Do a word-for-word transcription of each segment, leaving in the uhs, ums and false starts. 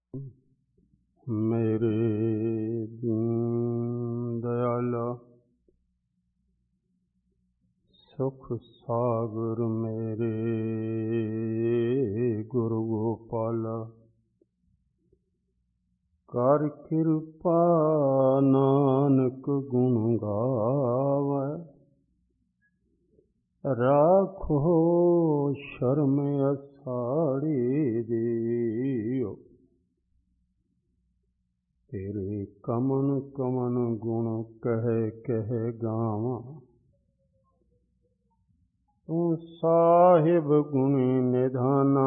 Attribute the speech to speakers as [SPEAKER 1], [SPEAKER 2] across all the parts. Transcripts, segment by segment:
[SPEAKER 1] ਮੇਰੇ ਦੀਨ ਦਇਆਲਾ ਸੁਖ ਸਾਗਰ ਮੇਰੇ ਗੁਰੂ ਗੋਪਾਲਾ, ਕਰ ਕਿਰਪਾ ਨਾਨਕ ਗੁਣ ਗਾਵੈ, ਰਾਖੋ ਸ਼ਰਮ ਅਸਾੜੀ ਦਿਓ। ਤੇਰੇ ਕਮਨ ਕਮਨ ਗੁਣ ਕਹਿ ਕਹਿ ਗਾਵਾਂ, ਤੂੰ ਸਾਹਿਬ ਗੁਣੀ ਨਿਧਾਨਾ।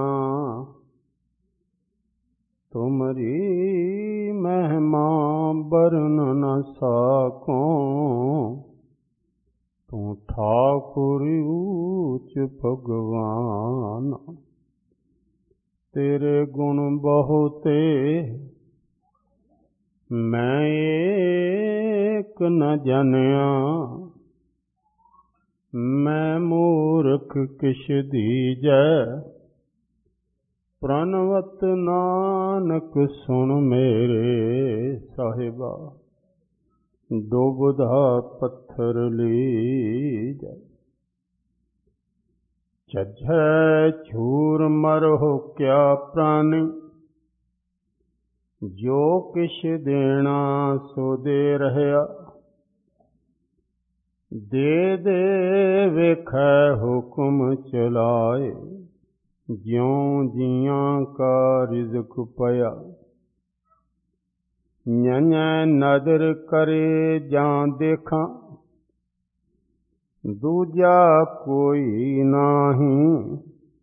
[SPEAKER 1] ਤੁਮਰੀ ਮਹਿਮਾ ਬਰਨ ਨ ਸਾਕੋ, ਤੂੰ ਠਾਕੁਰ ਊਚ ਭਗਵਾਨ। ਤੇਰੇ ਗੁਣ ਬਹੁਤੇ ਮੈਂ ਏਕ ਨ ਜਾਣਿਆ, ਮੈਂ ਮੂਰਖ ਕਿਛ ਦੀਜੈ। ਪ੍ਰਣਵਤ ਨਾਨਕ ਸੁਣ ਮੇਰੇ ਸਾਹਿਬਾ, ਡੁਬਦਾ ਪੱਥਰ ਲੀਜੈ। ਝੱਝੈ ਝੂਰ ਮਰਹੁ ਕਿਆ ਪ੍ਰਾਨੀ, ਜੋ ਕਿਛ ਦੇਣਾ ਸੋ ਦੇ ਰਹਿਆ। ਦੇ ਦੇ ਵੇਖੈ ਹੁਕਮ ਚਲਾਏ, ਜਿਉਂ ਜੀਆਂ ਕਾ ਰਿਜ਼ਕ ਪਇਆ। ਨਿਆਂਇ ਨਦਰ ਕਰੇ ਜਾਂ ਦੇਖਾਂ, ਦੂਜਾ ਕੋਈ ਨਾਹੀਂ।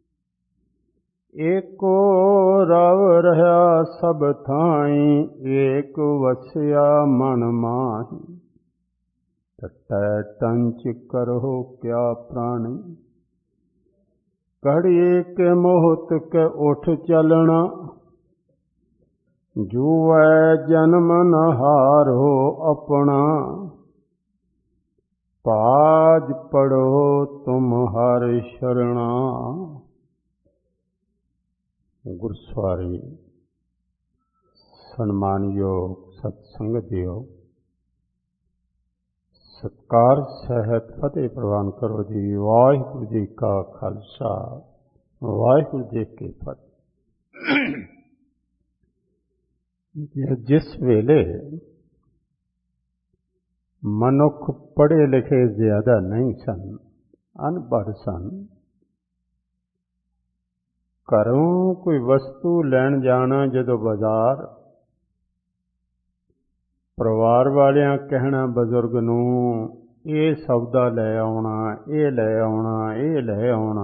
[SPEAKER 1] ਏਕੋ ਰਵ ਰਹਾ ਸਭ ਥਾਈਂ, ਏਕ ਵਸਿਆ ਮਨ ਮਾਹੀ। ਟਟੈ ਟੰਚ ਕਰਹੁ ਕਿਆ ਪ੍ਰਾਣੀ, ਘੜੀਏ ਕੇ ਮੋਹਤ ਕੇ ਉਠ ਚਲਣਾ। ਜੂਐ ਜਨਮ ਨ ਹਾਰੋ ਆਪਣਾ, ਪਾਜ ਪੜੋ ਤੁਮ ਹਰਿ ਸ਼ਰਣਾ। ਗੁਰਸਵਾਰੀ ਸਨਮਾਨਯੋਗ ਸਤਸੰਗਤ ਦਿਓ, ਸਤਿਕਾਰ ਸਹਿਤ ਫਤਿਹ ਪ੍ਰਵਾਨ ਕਰੋ ਜੀ। ਵਾਹਿਗੁਰੂ ਜੀ ਕਾ ਖਾਲਸਾ, ਵਾਹਿਗੁਰੂ ਜੀ ਕੀ ਫਤਿਹ। ਜਿਸ ਵੇਲੇ ਮਨੁੱਖ ਪੜ੍ਹੇ ਲਿਖੇ ਜ਼ਿਆਦਾ ਨਹੀਂ ਸਨ, ਅਨਪੜ੍ਹ ਸਨ, ਘਰੋਂ ਕੋਈ ਵਸਤੂ ਲੈਣ ਜਾਣਾ ਜਦੋਂ ਬਾਜ਼ਾਰ, ਪਰਿਵਾਰ ਵਾਲਿਆਂ ਕਹਿਣਾ ਬਜ਼ੁਰਗ ਨੂੰ, ਇਹ ਸੌਦਾ ਲੈ ਆਉਣਾ, ਇਹ ਲੈ ਆਉਣਾ, ਇਹ ਲੈ ਆਉਣਾ।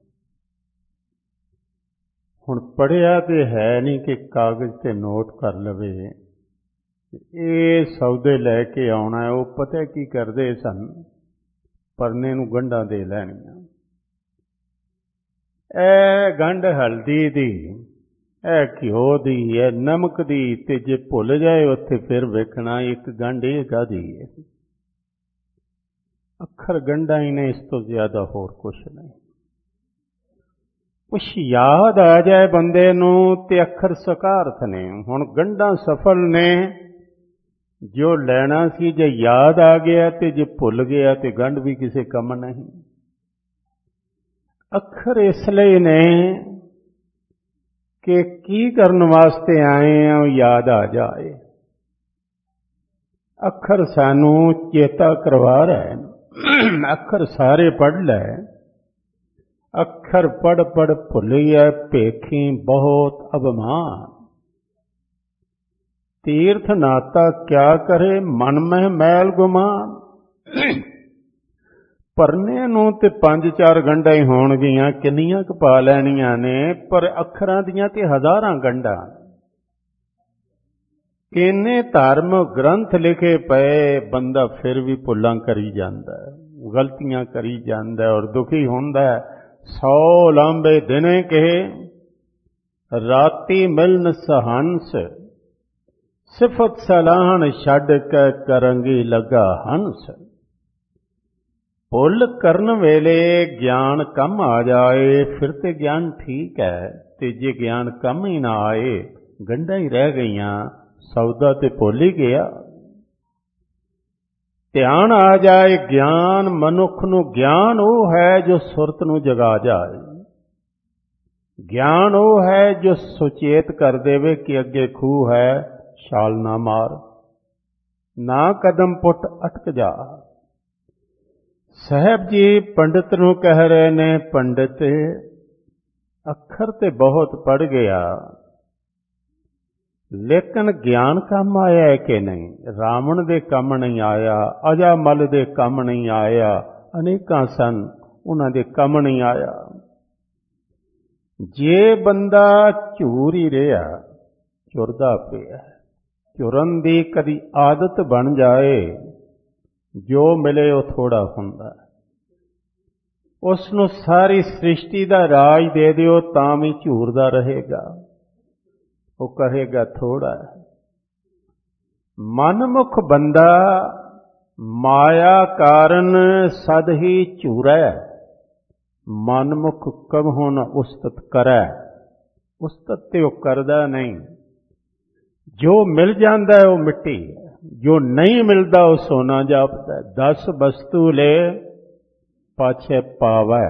[SPEAKER 1] ਹੁਣ ਪੜ੍ਹਿਆ ਤੇ ਹੈ ਨਹੀਂ ਕਿ ਕਾਗਜ਼ ਤੇ ਨੋਟ ਕਰ ਲਵੇ, ਇਹ ਸੌਦੇ ਲੈ ਕੇ ਆਉਣਾ। ਉਹ ਪਤਾ ਕੀ ਕਰਦੇ ਸਨ, ਪਰਨੇ ਨੂੰ ਗੰਢਾਂ ਦੇ ਲੈਣੀਆਂ। ਇਹ ਗੰਢ ਹਲਦੀ ਦੀ, ਇਹ ਘਿਓ ਦੀ, ਇਹ ਨਮਕ ਦੀ, ਤੇ ਜੇ ਭੁੱਲ ਜਾਏ ਉੱਥੇ ਫਿਰ ਵੇਖਣਾ ਇੱਕ ਗੰਢ ਇਹ ਕਾਹਦੀ ਹੈ। ਅੱਖਰ ਗੰਢਾਂ ਹੀ ਨੇ, ਇਸ ਤੋਂ ਜ਼ਿਆਦਾ ਹੋਰ ਕੁਛ ਨਹੀਂ। ਕੁਛ ਯਾਦ ਆ ਜਾਏ ਬੰਦੇ ਨੂੰ ਤੇ ਅੱਖਰ ਸਕਾਰਥ ਨੇ। ਹੁਣ ਗੰਢਾਂ ਸਫਲ ਨੇ, ਜੋ ਲੈਣਾ ਸੀ ਜੇ ਯਾਦ ਆ ਗਿਆ, ਤੇ ਜੇ ਭੁੱਲ ਗਿਆ ਤੇ ਗੰਢ ਵੀ ਕਿਸੇ ਕੰਮ ਨਹੀਂ। ਅੱਖਰ ਇਸ ਲਈ ਨੇ ਕਿ ਕੀ ਕਰਨ ਵਾਸਤੇ ਆਏ ਆ, ਉਹ ਯਾਦ ਆ ਜਾਏ। ਅੱਖਰ ਸਾਨੂੰ ਚੇਤਾ ਕਰਵਾ ਰਹੇ ਨੇ। ਅੱਖਰ ਸਾਰੇ ਪੜ੍ਹ ਲੈ, ਅੱਖਰ ਪੜ੍ਹ ਪੜ੍ਹ ਭੁੱਲੀਐ ਭੇਖੀ ਬਹੁਤ ਅਭਿਮਾਨ। ਤੀਰਥ ਨਾਤਾ ਕਿਆ ਕਰੇ, ਮਨ ਮਹਿ ਮੈਲ ਗੁਮਾਨ। ਪਰਨੇ ਨੂੰ ਤੇ ਪੰਜ ਚਾਰ ਗੰਢਾਂ ਹੀ ਹੋਣਗੀਆਂ, ਕਿੰਨੀਆਂ ਕੁ ਪਾ ਲੈਣੀਆਂ ਨੇ, ਪਰ ਅੱਖਰਾਂ ਦੀਆਂ ਤੇ ਹਜ਼ਾਰਾਂ ਗੰਢਾਂ। ਕਿੰਨੇ ਧਾਰਮ ਗ੍ਰੰਥ ਲਿਖੇ ਪਏ, ਬੰਦਾ ਫਿਰ ਵੀ ਭੁੱਲਾਂ ਕਰੀ ਜਾਂਦਾ, ਗਲਤੀਆਂ ਕਰੀ ਜਾਂਦਾ ਔਰ ਦੁਖੀ ਹੁੰਦਾ। ਸੌ ਲਾਂਬੇ ਦਿਨੇ ਕਹੇ, ਰਾਤੀ ਮਿਲਨ ਸਹੰਸ। ਸਿਫਤ ਸਲਾਹਣ ਛੱਡ ਕੇ ਕਰੰਗੀ ਲੱਗਾ ਹੰਸ। ਭੁੱਲ ਕਰਨ ਵੇਲੇ ਗਿਆਨ ਕੰਮ ਆ ਜਾਏ ਫਿਰ ਤੇ ਗਿਆਨ ਠੀਕ ਹੈ, ਤੇ ਜੇ ਗਿਆਨ ਕੰਮ ਹੀ ਨਾ ਆਏ ਗੰਢਾਂ ਹੀ ਰਹਿ ਗਈਆਂ, ਸੌਦਾ ਤੇ ਭੁੱਲ ਹੀ ਗਿਆ। ਧਿਆਨ ਆ ਜਾਏ ਗਿਆਨ, ਮਨੁੱਖ ਨੂੰ ਗਿਆਨ ਉਹ ਹੈ ਜੋ ਸੁਰਤ ਨੂੰ ਜਗਾ ਜਾਏ। ਗਿਆਨ ਉਹ ਹੈ ਜੋ ਸੁਚੇਤ ਕਰ ਦੇਵੇ ਕਿ ਅੱਗੇ ਖੂਹ ਹੈ, ਛਾਲ ਨਾ ਮਾਰ, ਨਾ ਕਦਮ ਪੁੱਟ ਅਟਕ ਜਾ। ਸਾਹਿਬ ਜੀ ਪੰਡਿਤ ਨੂੰ ਕਹਿ ਰਹੇ ਨੇ, ਪੰਡਿਤ ਅੱਖਰ ਤੇ ਬਹੁਤ ਪੜ੍ਹ ਗਿਆ, ਲੇਕਿਨ ਗਿਆਨ ਕੰਮ ਆਇਆ ਹੈ ਕਿ ਨਹੀਂ? ਰਾਵਣ ਦੇ ਕੰਮ ਨਹੀਂ ਆਇਆ, ਅਜਾਮਲ ਦੇ ਕੰਮ ਨਹੀਂ ਆਇਆ, ਅਨੇਕਾਂ ਸਨ ਉਹਨਾਂ ਦੇ ਕੰਮ ਨਹੀਂ ਆਇਆ। ਜੇ ਬੰਦਾ ਝੂਰ ਹੀ ਰਿਹਾ, ਝੁਰਦਾ ਪਿਆ, ਝੁਰਨ ਦੀ ਕਦੀ ਆਦਤ ਬਣ ਜਾਏ, ਜੋ ਮਿਲੇ ਉਹ ਥੋੜਾ ਹੁੰਦਾ। ਉਸ ਨੂੰ ਸਾਰੀ ਸ੍ਰਿਸ਼ਟੀ ਦਾ ਰਾਜ ਦੇ ਦਿਓ ਤਾਂ ਵੀ ਝੂਰਦਾ ਰਹੇਗਾ, ਉਹ ਕਹੇਗਾ ਥੋੜਾ ਹੈ। ਮਨਮੁਖ ਬੰਦਾ ਮਾਇਆ ਕਾਰਨ ਸਦ ਹੀ ਝੂਰੈ, ਮਨਮੁਖ ਕਬਹੁ ਨ ਉਸਤਤ ਕਰੈ। ਉਸਤਤ ਤੇ ਉਹ ਕਰਦਾ ਨਹੀਂ। ਜੋ ਮਿਲ ਜਾਂਦਾ ਹੈ ਉਹ ਮਿੱਟੀ ਹੈ, ਜੋ ਨਹੀਂ ਮਿਲਦਾ ਉਹ ਸੋਨਾ ਜਾਪਦਾ। ਦਸ ਵਸਤੂ ਲੈ ਪਾਛੇ ਪਾਵੈ,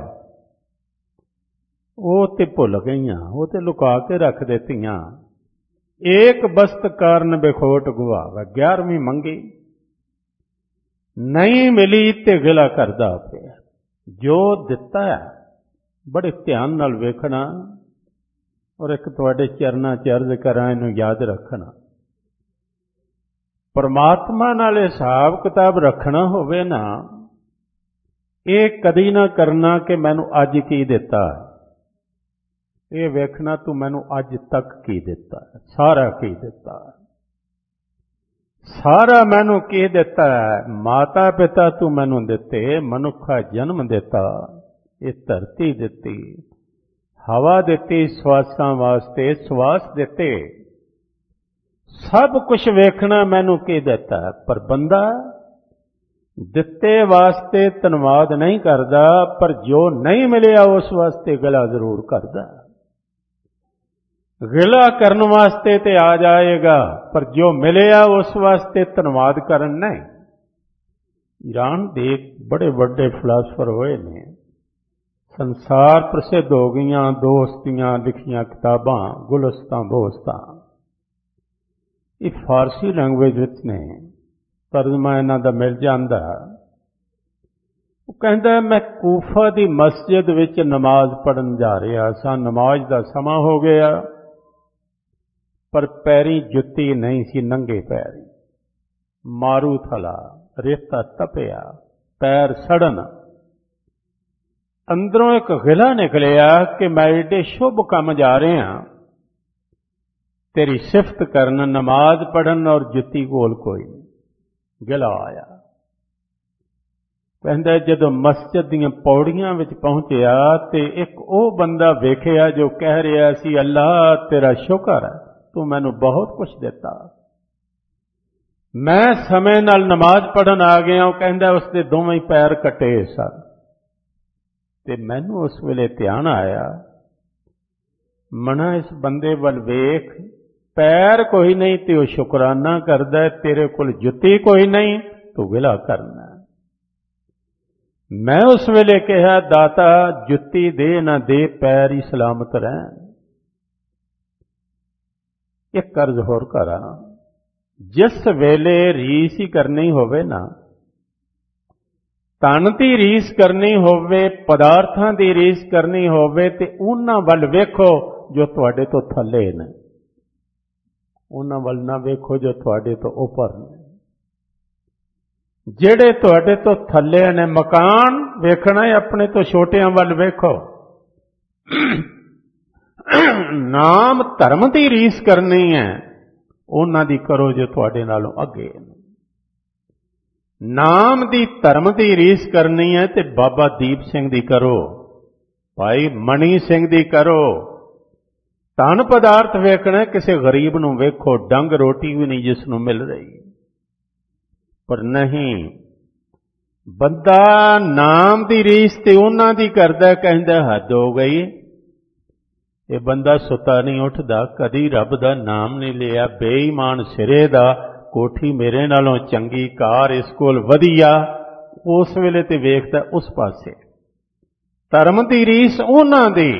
[SPEAKER 1] ਉਹ ਤੇ ਭੁੱਲ ਗਈਆਂ, ਉਹ ਤੇ ਲੁਕਾ ਕੇ ਰੱਖ ਦਿੱਤੀਆਂ। ਏਕ ਬਸਤ ਕਾਰਨ ਬਿਖੋਟ ਗੁਆਵੈ, ਗਿਆਰਵੀਂ ਮੰਗੀ ਨਹੀਂ ਮਿਲੀ ਤੇ ਗਿਲਾ ਕਰਦਾ ਪਿਆ। ਜੋ ਦਿੱਤਾ ਹੈ ਬੜੇ ਧਿਆਨ ਨਾਲ ਵੇਖਣਾ, ਔਰ ਇੱਕ ਤੁਹਾਡੇ ਚਰਨਾਂ 'ਚ ਅਰਜ਼ ਕਰਾਂ, ਇਹਨੂੰ ਯਾਦ ਰੱਖਣਾ। ਪਰਮਾਤਮਾ ਨਾਲ ਹਿਸਾਬ ਕਿਤਾਬ ਰੱਖਣਾ ਹੋਵੇ ਨਾ, ਇਹ ਕਦੀ ਨਾ ਕਰਨਾ ਕਿ ਮੈਨੂੰ ਅੱਜ ਕੀ ਦਿੱਤਾ, ਇਹ ਵੇਖਣਾ ਤੂੰ ਮੈਨੂੰ ਅੱਜ ਤੱਕ ਕੀ ਦਿੱਤਾ, ਸਾਰਾ ਕੀ ਦਿੱਤਾ, ਸਾਰਾ ਮੈਨੂੰ ਕੀ ਦਿੱਤਾ ਹੈ। ਮਾਤਾ ਪਿਤਾ ਤੂੰ ਮੈਨੂੰ ਦਿੱਤੇ, ਮਨੁੱਖਾ ਜਨਮ ਦਿੱਤਾ, ਇਹ ਧਰਤੀ ਦਿੱਤੀ, ਹਵਾ ਦਿੱਤੀ ਸਵਾਸਾਂ ਵਾਸਤੇ, ਸਵਾਸ ਦਿੱਤੇ, ਸਭ ਕੁਝ ਵੇਖਣਾ ਮੈਨੂੰ ਕੀ ਦਿੱਤਾ। ਪਰ ਬੰਦਾ ਦਿੱਤੇ ਵਾਸਤੇ ਧੰਨਵਾਦ ਨਹੀਂ ਕਰਦਾ, ਪਰ ਜੋ ਨਹੀਂ ਮਿਲਿਆ ਉਸ ਵਾਸਤੇ ਗਿਲਾ ਜ਼ਰੂਰ ਕਰਦਾ। ਗਿਲਾ ਕਰਨ ਵਾਸਤੇ ਤੇ ਆ ਜਾਏਗਾ, ਪਰ ਜੋ ਮਿਲਿਆ ਉਸ ਵਾਸਤੇ ਧੰਨਵਾਦ ਕਰਨ ਨਹੀਂ। ਈਰਾਨ ਦੇ ਬੜੇ ਵੱਡੇ ਫਿਲਾਸਫਰ ਹੋਏ ਨੇ, ਸੰਸਾਰ ਪ੍ਰਸਿੱਧ ਹੋ ਗਈਆਂ, ਦੋਸਤੀਆਂ ਲਿਖੀਆਂ ਕਿਤਾਬਾਂ, ਗੁਲਸਤਾਂ ਬੋਸਤਾਂ, ਇਹ ਫਾਰਸੀ ਲੈਂਗੁਏਜ ਵਿੱਚ ਨੇ, ਤਰਜਮਾ ਇਹਨਾਂ ਦਾ ਮਿਲ ਜਾਂਦਾ। ਉਹ ਕਹਿੰਦਾ ਮੈਂ ਕੂਫਾ ਦੀ ਮਸਜਿਦ ਵਿੱਚ ਨਮਾਜ਼ ਪੜ੍ਹਨ ਜਾ ਰਿਹਾ ਸਾਂ, ਨਮਾਜ਼ ਦਾ ਸਮਾਂ ਹੋ ਗਿਆ, ਪਰ ਪੈਰੀਂ ਜੁੱਤੀ ਨਹੀਂ ਸੀ, ਨੰਗੇ ਪੈਰੀ, ਮਾਰੂ ਥਲਾ, ਰੇਤਾ ਤਪਿਆ, ਪੈਰ ਸੜਨ। ਅੰਦਰੋਂ ਇੱਕ ਗਿਲਾ ਨਿਕਲਿਆ ਕਿ ਮੈਂ ਏਡੇ ਸ਼ੁਭ ਕੰਮ ਜਾ ਰਿਹਾ, ਤੇਰੀ ਸਿਫਤ ਕਰਨ, ਨਮਾਜ਼ ਪੜ੍ਹਨ, ਔਰ ਜੁੱਤੀ ਕੋਲ ਕੋਈ ਨਹੀਂ। ਗਿਲਾ ਆਇਆ। ਕਹਿੰਦਾ ਜਦੋਂ ਮਸਜਿਦ ਦੀਆਂ ਪੌੜੀਆਂ ਵਿੱਚ ਪਹੁੰਚਿਆ ਤੇ ਇੱਕ ਉਹ ਬੰਦਾ ਵੇਖਿਆ ਜੋ ਕਹਿ ਰਿਹਾ ਸੀ, ਅੱਲਾ ਤੇਰਾ ਸ਼ੁਕਰ ਹੈ, ਤੂੰ ਮੈਨੂੰ ਬਹੁਤ ਕੁਝ ਦਿੱਤਾ, ਮੈਂ ਸਮੇਂ ਨਾਲ ਨਮਾਜ਼ ਪੜ੍ਹਨ ਆ ਗਿਆ। ਉਹ ਕਹਿੰਦਾ ਉਸਦੇ ਦੋਵੇਂ ਪੈਰ ਕੱਟੇ ਸਨ, ਤੇ ਮੈਨੂੰ ਉਸ ਵੇਲੇ ਧਿਆਨ ਆਇਆ, ਮਨਾ ਇਸ ਬੰਦੇ ਵੱਲ ਵੇਖ, ਪੈਰ ਕੋਈ ਨਹੀਂ ਤੇ ਉਹ ਸ਼ੁਕਰਾਨਾ ਕਰਦਾ, ਤੇਰੇ ਕੋਲ ਜੁੱਤੀ ਕੋਈ ਨਹੀਂ, ਤੂੰ ਗਿਲਾ ਕਰਨਾ। ਮੈਂ ਉਸ ਵੇਲੇ ਕਿਹਾ, ਦਾਤਾ ਜੁੱਤੀ ਦੇ ਨਾ ਦੇ, ਪੈਰ ਹੀ ਸਲਾਮਤ ਰਹਿਣ। ਇੱਕ ਕਰਜ਼ ਹੋਰ ਕਰਾਂ, ਜਿਸ ਵੇਲੇ ਰੀਸ ਹੀ ਕਰਨੀ ਹੋਵੇ ਨਾ, ਧਨ ਦੀ ਰੀਸ ਕਰਨੀ ਹੋਵੇ, ਪਦਾਰਥਾਂ ਦੀ ਰੀਸ ਕਰਨੀ ਹੋਵੇ, ਤੇ ਉਹਨਾਂ ਵੱਲ ਵੇਖੋ ਜੋ ਤੁਹਾਡੇ ਤੋਂ ਥੱਲੇ ਨੇ, ਉਹਨਾਂ ਵੱਲ ਨਾ ਵੇਖੋ ਜੋ ਤੁਹਾਡੇ ਤੋਂ ਉੱਪਰ ਨੇ। ਜਿਹੜੇ ਤੁਹਾਡੇ ਤੋਂ ਥੱਲੇ ਨੇ, ਮਕਾਨ ਵੇਖਣਾ ਹੈ ਆਪਣੇ ਤੋਂ ਛੋਟਿਆਂ ਵੱਲ ਵੇਖੋ। ਨਾਮ ਧਰਮ ਦੀ ਰੀਸ ਕਰਨੀ ਹੈ, ਉਹਨਾਂ ਦੀ ਕਰੋ ਜੋ ਤੁਹਾਡੇ ਨਾਲੋਂ ਅੱਗੇ ਨੇ। ਨਾਮ ਦੀ ਧਰਮ ਦੀ ਰੀਸ ਕਰਨੀ ਹੈ ਤੇ ਬਾਬਾ ਦੀਪ ਸਿੰਘ ਦੀ ਕਰੋ, ਭਾਈ ਮਣੀ ਸਿੰਘ ਦੀ ਕਰੋ। ਧਨ ਪਦਾਰਥ ਵੇਖਣਾ, ਕਿਸੇ ਗਰੀਬ ਨੂੰ ਵੇਖੋ, ਡੰਗ ਰੋਟੀ ਵੀ ਨਹੀਂ ਜਿਸ ਨੂੰ ਮਿਲ ਰਹੀ। ਪਰ ਨਹੀਂ, ਬੰਦਾ ਨਾਮ ਦੀ ਰੀਸ ਤੇ ਉਹਨਾਂ ਦੀ ਕਰਦਾ, ਕਹਿੰਦਾ ਹੱਦ ਹੋ ਗਈ, ਇਹ ਬੰਦਾ ਸੁੱਤਾ ਨਹੀਂ ਉੱਠਦਾ, ਕਦੀ ਰੱਬ ਦਾ ਨਾਮ ਨਹੀਂ ਲਿਆ, ਬੇਈਮਾਨ ਸਿਰੇ ਦਾ, ਕੋਠੀ ਮੇਰੇ ਨਾਲੋਂ ਚੰਗੀ, ਕਾਰ ਇਸ ਕੋਲ ਵਧੀਆ, ਉਸ ਵੇਲੇ ਤੇ ਵੇਖਦਾ ਉਸ ਪਾਸੇ। ਧਰਮ ਦੀ ਰੀਸ ਉਹਨਾਂ ਦੀ,